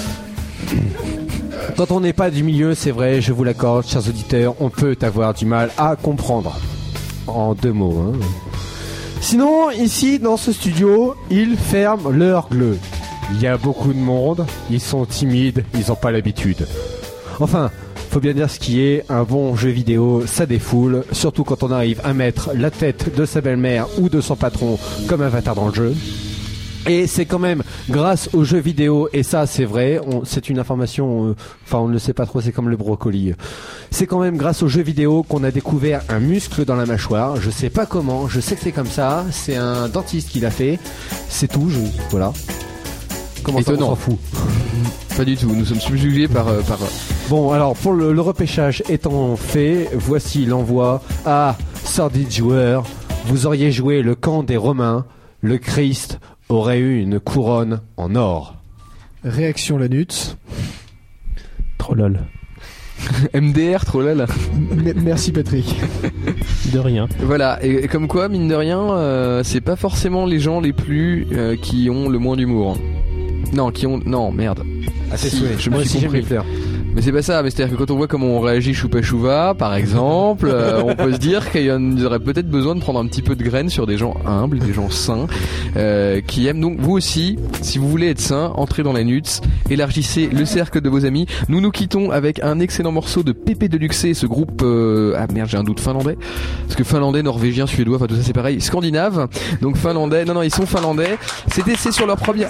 Quand on n'est pas du milieu, c'est vrai, je vous l'accorde, chers auditeurs, on peut avoir du mal à comprendre. En 2 mots. Hein. Sinon, ici, dans ce studio, ils ferment leur gueule. Il y a beaucoup de monde, ils sont timides, ils n'ont pas l'habitude. Enfin, faut bien dire ce qui est, un bon jeu vidéo, ça défoule, surtout quand on arrive à mettre la tête de sa belle-mère ou de son patron comme avatar dans le jeu. Et c'est quand même grâce aux jeux vidéo, et ça c'est vrai, c'est une information, on ne le sait pas trop, c'est comme le brocoli. C'est quand même grâce aux jeux vidéo qu'on a découvert un muscle dans la mâchoire. Je sais pas comment, je sais que c'est comme ça, c'est un dentiste qui l'a fait, c'est tout, voilà. Comment ça, on s'en fout? Pas du tout, nous sommes subjugués par... Bon, alors pour le repêchage étant fait, voici l'envoi à Sordide Joueur. Vous auriez joué le camp des Romains, le Christ aurait eu une couronne en or. Réaction Lanuts. Trop lol. MDR, trop lol. Merci Patrick. De rien. Voilà, et comme quoi, mine de rien, c'est pas forcément les gens les plus qui ont le moins d'humour. Non, Non, merde. Ah, c'est souhait. Je me suis compris. Mais c'est pas ça, mais c'est-à-dire que quand on voit comment on réagit Choupa Chouva, par exemple, on peut se dire qu'il y aurait peut-être besoin de prendre un petit peu de graines sur des gens humbles, des gens sains, qui aiment. Donc vous aussi, si vous voulez être sain, entrez dans la Nuts, élargissez le cercle de vos amis. Nous quittons avec un excellent morceau de Pépé Deluxe, ce groupe, ah merde, j'ai un doute, finlandais, parce que finlandais, norvégien, suédois, enfin tout ça c'est pareil, scandinave, donc finlandais, non ils sont finlandais, c'est sur leur première...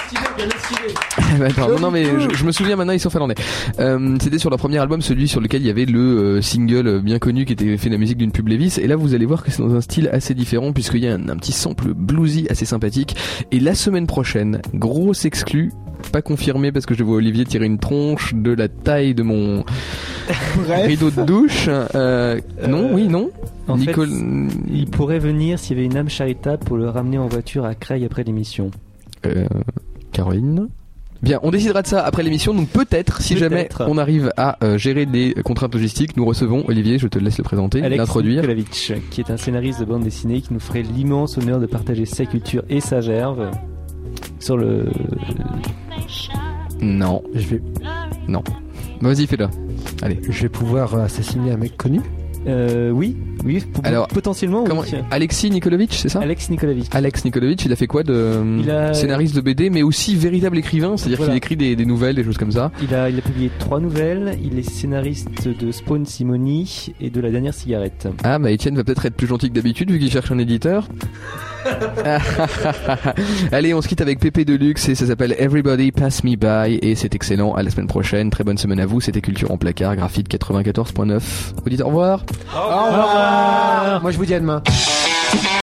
non mais je me souviens maintenant, ils sont finlandais. C'était sur leur premier album, celui sur lequel il y avait le single bien connu qui était fait la musique d'une pub Levi's, et là vous allez voir que c'est dans un style assez différent puisqu'il y a un petit sample bluesy assez sympathique. Et la semaine prochaine, grosse exclu, pas confirmé parce que je vois Olivier tirer une tronche de la taille de mon rideau de douche. Non. En fait, il pourrait venir s'il y avait une âme charitable pour le ramener en voiture à Creil après l'émission. Caroline. Bien, on décidera de ça après l'émission, donc peut-être, si jamais on arrive à gérer des contraintes logistiques, nous recevons Olivier, je te laisse le présenter, l'introduire. Alex Nikolaevich, qui est un scénariste de bande dessinée qui nous ferait l'immense honneur de partager sa culture et sa verve sur le... Non. Vas-y, fais-le. Allez. Je vais pouvoir assassiner un mec connu? Oui, alors, potentiellement. Comment, oui. Alexis Nikolaevich, c'est ça? Alex Nikolaevich, il a fait quoi scénariste de BD, mais aussi véritable écrivain, c'est-à-dire qu'il écrit des nouvelles, des choses comme ça. Il a publié 3 nouvelles, il est scénariste de Spawn Simony et de La Dernière Cigarette. Ah bah Étienne va peut-être être plus gentil que d'habitude vu qu'il cherche un éditeur. Allez, on se quitte avec Pépé Deluxe et ça s'appelle Everybody Pass Me By et c'est excellent. À la semaine prochaine, très bonne semaine à vous. C'était Culture en placard, Graphite 94.9. Vous dites au revoir. Au revoir. Moi je vous dis à demain.